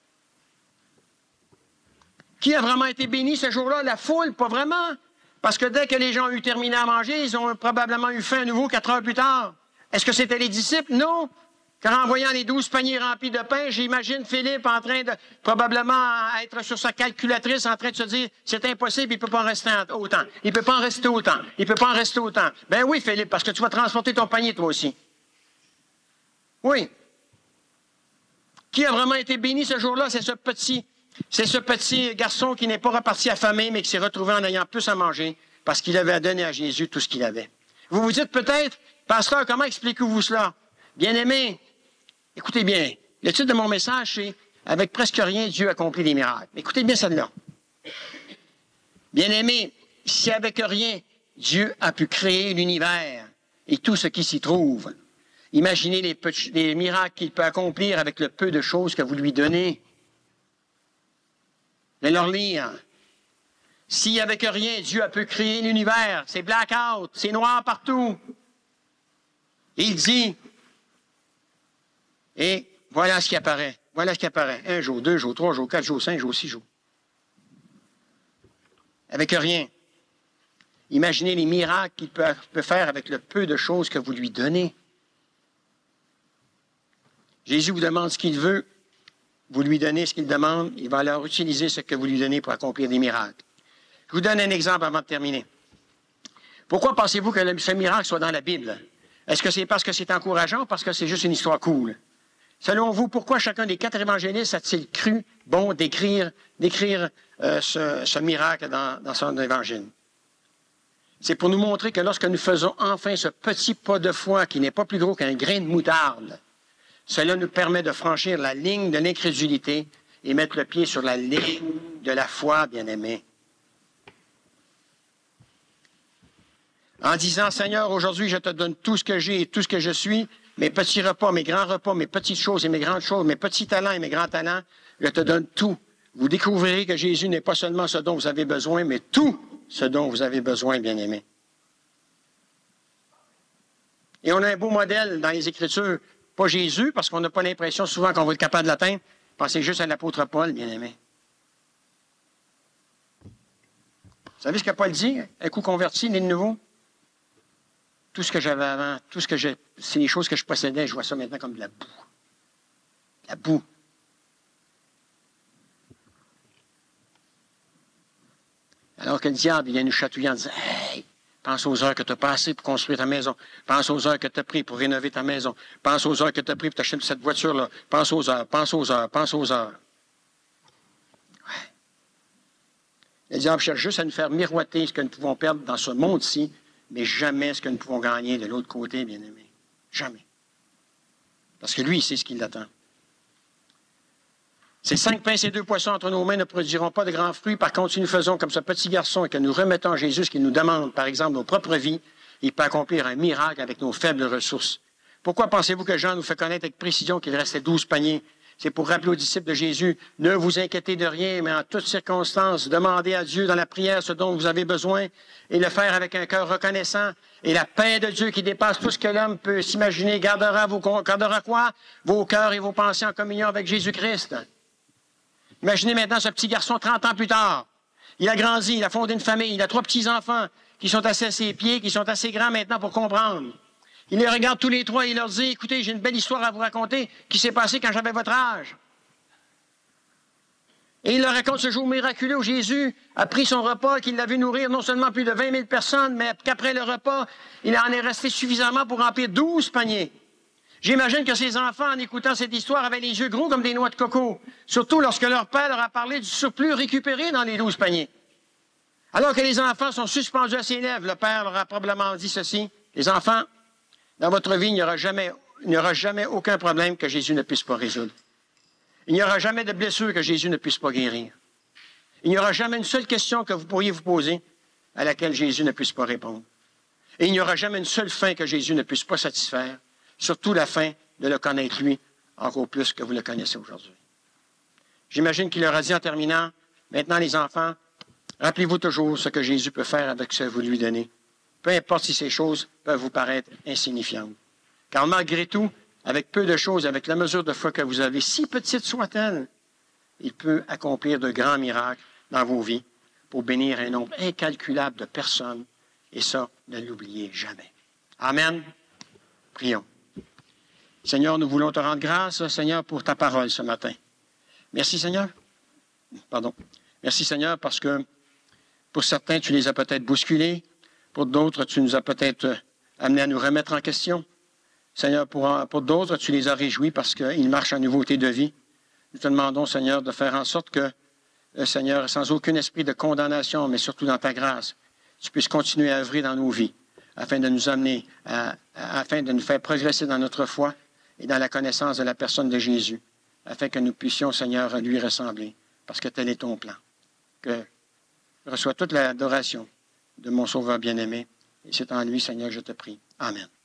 Speaker 1: Qui a vraiment été béni ce jour-là? La foule, pas vraiment. Parce que dès que les gens ont eu terminé à manger, ils ont probablement eu faim à nouveau quatre heures plus tard. Est-ce que c'était les disciples? Non. Car en voyant les douze paniers remplis de pain, j'imagine Philippe en train de probablement être sur sa calculatrice, en train de se dire, c'est impossible, il ne peut pas en rester autant. Il ne peut pas en rester autant. Il ne peut pas en rester autant. Ben oui, Philippe, parce que tu vas transporter ton panier, toi aussi. Oui. Qui a vraiment été béni ce jour-là? C'est ce petit, c'est ce petit garçon qui n'est pas reparti affamé, mais qui s'est retrouvé en ayant plus à manger, parce qu'il avait donné à Jésus tout ce qu'il avait. Vous vous dites peut-être, pasteur, comment expliquez-vous cela? Bien-aimé, écoutez bien, le titre de mon message, c'est « Avec presque rien, Dieu accomplit des miracles ». Écoutez bien celle-là. Bien-aimé, si avec rien, Dieu a pu créer l'univers et tout ce qui s'y trouve, imaginez les, petits, les miracles qu'il peut accomplir avec le peu de choses que vous lui donnez. De leur lire. Si avec rien, Dieu a pu créer l'univers, c'est blackout, c'est noir partout. Il dit... Et voilà ce qui apparaît. Voilà ce qui apparaît. Un jour, deux jours, trois jours, quatre jours, cinq jours, six jours. Avec rien. Imaginez les miracles qu'il peut, peut faire avec le peu de choses que vous lui donnez. Jésus vous demande ce qu'il veut. Vous lui donnez ce qu'il demande. Il va alors utiliser ce que vous lui donnez pour accomplir des miracles. Je vous donne un exemple avant de terminer. Pourquoi pensez-vous que ce miracle soit dans la Bible? Est-ce que c'est parce que c'est encourageant ou parce que c'est juste une histoire cool? Selon vous, pourquoi chacun des quatre évangélistes a-t-il cru bon d'écrire, d'écrire euh, ce, ce miracle dans, dans son évangile? C'est pour nous montrer que lorsque nous faisons enfin ce petit pas de foi qui n'est pas plus gros qu'un grain de moutarde, cela nous permet de franchir la ligne de l'incrédulité et mettre le pied sur la ligne de la foi, bien-aimé. En disant, Seigneur, aujourd'hui, je te donne tout ce que j'ai et tout ce que je suis, mes petits repas, mes grands repas, mes petites choses et mes grandes choses, mes petits talents et mes grands talents, je te donne tout. Vous découvrirez que Jésus n'est pas seulement ce dont vous avez besoin, mais tout ce dont vous avez besoin, bien-aimés. Et on a un beau modèle dans les Écritures, pas Jésus, parce qu'on n'a pas l'impression souvent qu'on va être capable de l'atteindre. Pensez juste à l'apôtre Paul, bien-aimé. Vous savez ce que Paul dit? Un coup converti, né de nouveau? Tout ce que j'avais avant, tout ce que j'ai, c'est les choses que je possédais, je vois ça maintenant comme de la boue. De la boue. Alors que le diable, il vient nous chatouiller en disant, hey, pense aux heures que tu as passées pour construire ta maison. Pense aux heures que tu as pris pour rénover ta maison. Pense aux heures que tu as pris pour t'acheter cette voiture-là. Pense aux heures, pense aux heures, pense aux heures. Ouais. Le diable cherche juste à nous faire miroiter ce que nous pouvons perdre dans ce monde-ci, mais jamais ce que nous pouvons gagner de l'autre côté, bien-aimés. Jamais. Parce que lui, il sait ce qui l'attend. Ces cinq pains et ces deux poissons entre nos mains ne produiront pas de grands fruits. Par contre, si nous faisons comme ce petit garçon et que nous remettons à Jésus ce qu'il nous demande, par exemple, nos propres vies, il peut accomplir un miracle avec nos faibles ressources. Pourquoi pensez-vous que Jean nous fait connaître avec précision qu'il restait douze paniers? C'est pour rappeler aux disciples de Jésus, ne vous inquiétez de rien, mais en toutes circonstances, demandez à Dieu dans la prière ce dont vous avez besoin et le faire avec un cœur reconnaissant. Et la paix de Dieu qui dépasse tout ce que l'homme peut s'imaginer gardera, vos, gardera quoi? Vos cœurs et vos pensées en communion avec Jésus-Christ. Imaginez maintenant ce petit garçon trente ans plus tard. Il a grandi, il a fondé une famille, il a trois petits-enfants qui sont assis à ses pieds, qui sont assez grands maintenant pour comprendre. Il les regarde tous les trois et il leur dit, écoutez, j'ai une belle histoire à vous raconter qui s'est passée quand j'avais votre âge. Et il leur raconte ce jour miraculeux où Jésus a pris son repas, qu'il l'a vu nourrir non seulement plus de vingt mille personnes, mais qu'après le repas, il en est resté suffisamment pour remplir douze paniers. J'imagine que ces enfants, en écoutant cette histoire, avaient les yeux gros comme des noix de coco, surtout lorsque leur père leur a parlé du surplus récupéré dans les douze paniers. Alors que les enfants sont suspendus à ses lèvres, le père leur a probablement dit ceci, « Les enfants, dans votre vie, il n'y aura jamais, il n'y aura jamais aucun problème que Jésus ne puisse pas résoudre. Il n'y aura jamais de blessure que Jésus ne puisse pas guérir. Il n'y aura jamais une seule question que vous pourriez vous poser à laquelle Jésus ne puisse pas répondre. Et il n'y aura jamais une seule fin que Jésus ne puisse pas satisfaire, surtout la fin de le connaître lui, encore plus que vous le connaissez aujourd'hui. » J'imagine qu'il leur a dit en terminant, « Maintenant les enfants, rappelez-vous toujours ce que Jésus peut faire avec ce que vous lui donnez. Peu importe si ces choses peuvent vous paraître insignifiantes. Car malgré tout, avec peu de choses, avec la mesure de foi que vous avez, si petite soit-elle, il peut accomplir de grands miracles dans vos vies pour bénir un nombre incalculable de personnes. Et ça, ne l'oubliez jamais. Amen. Prions. Seigneur, nous voulons te rendre grâce, Seigneur, pour ta parole ce matin. Merci, Seigneur. Pardon. Merci, Seigneur, parce que pour certains, tu les as peut-être bousculés. Pour d'autres, tu nous as peut-être amenés à nous remettre en question. Seigneur, pour, pour d'autres, tu les as réjouis parce qu'ils marchent en nouveauté de vie. Nous te demandons, Seigneur, de faire en sorte que, Seigneur, sans aucun esprit de condamnation, mais surtout dans ta grâce, tu puisses continuer à œuvrer dans nos vies, afin de nous amener, à, à, afin de nous faire progresser dans notre foi et dans la connaissance de la personne de Jésus, afin que nous puissions, Seigneur, lui ressembler, parce que tel est ton plan. Que je reçois toute l'adoration de mon Sauveur bien-aimé. Et c'est en lui, Seigneur, que je te prie. Amen.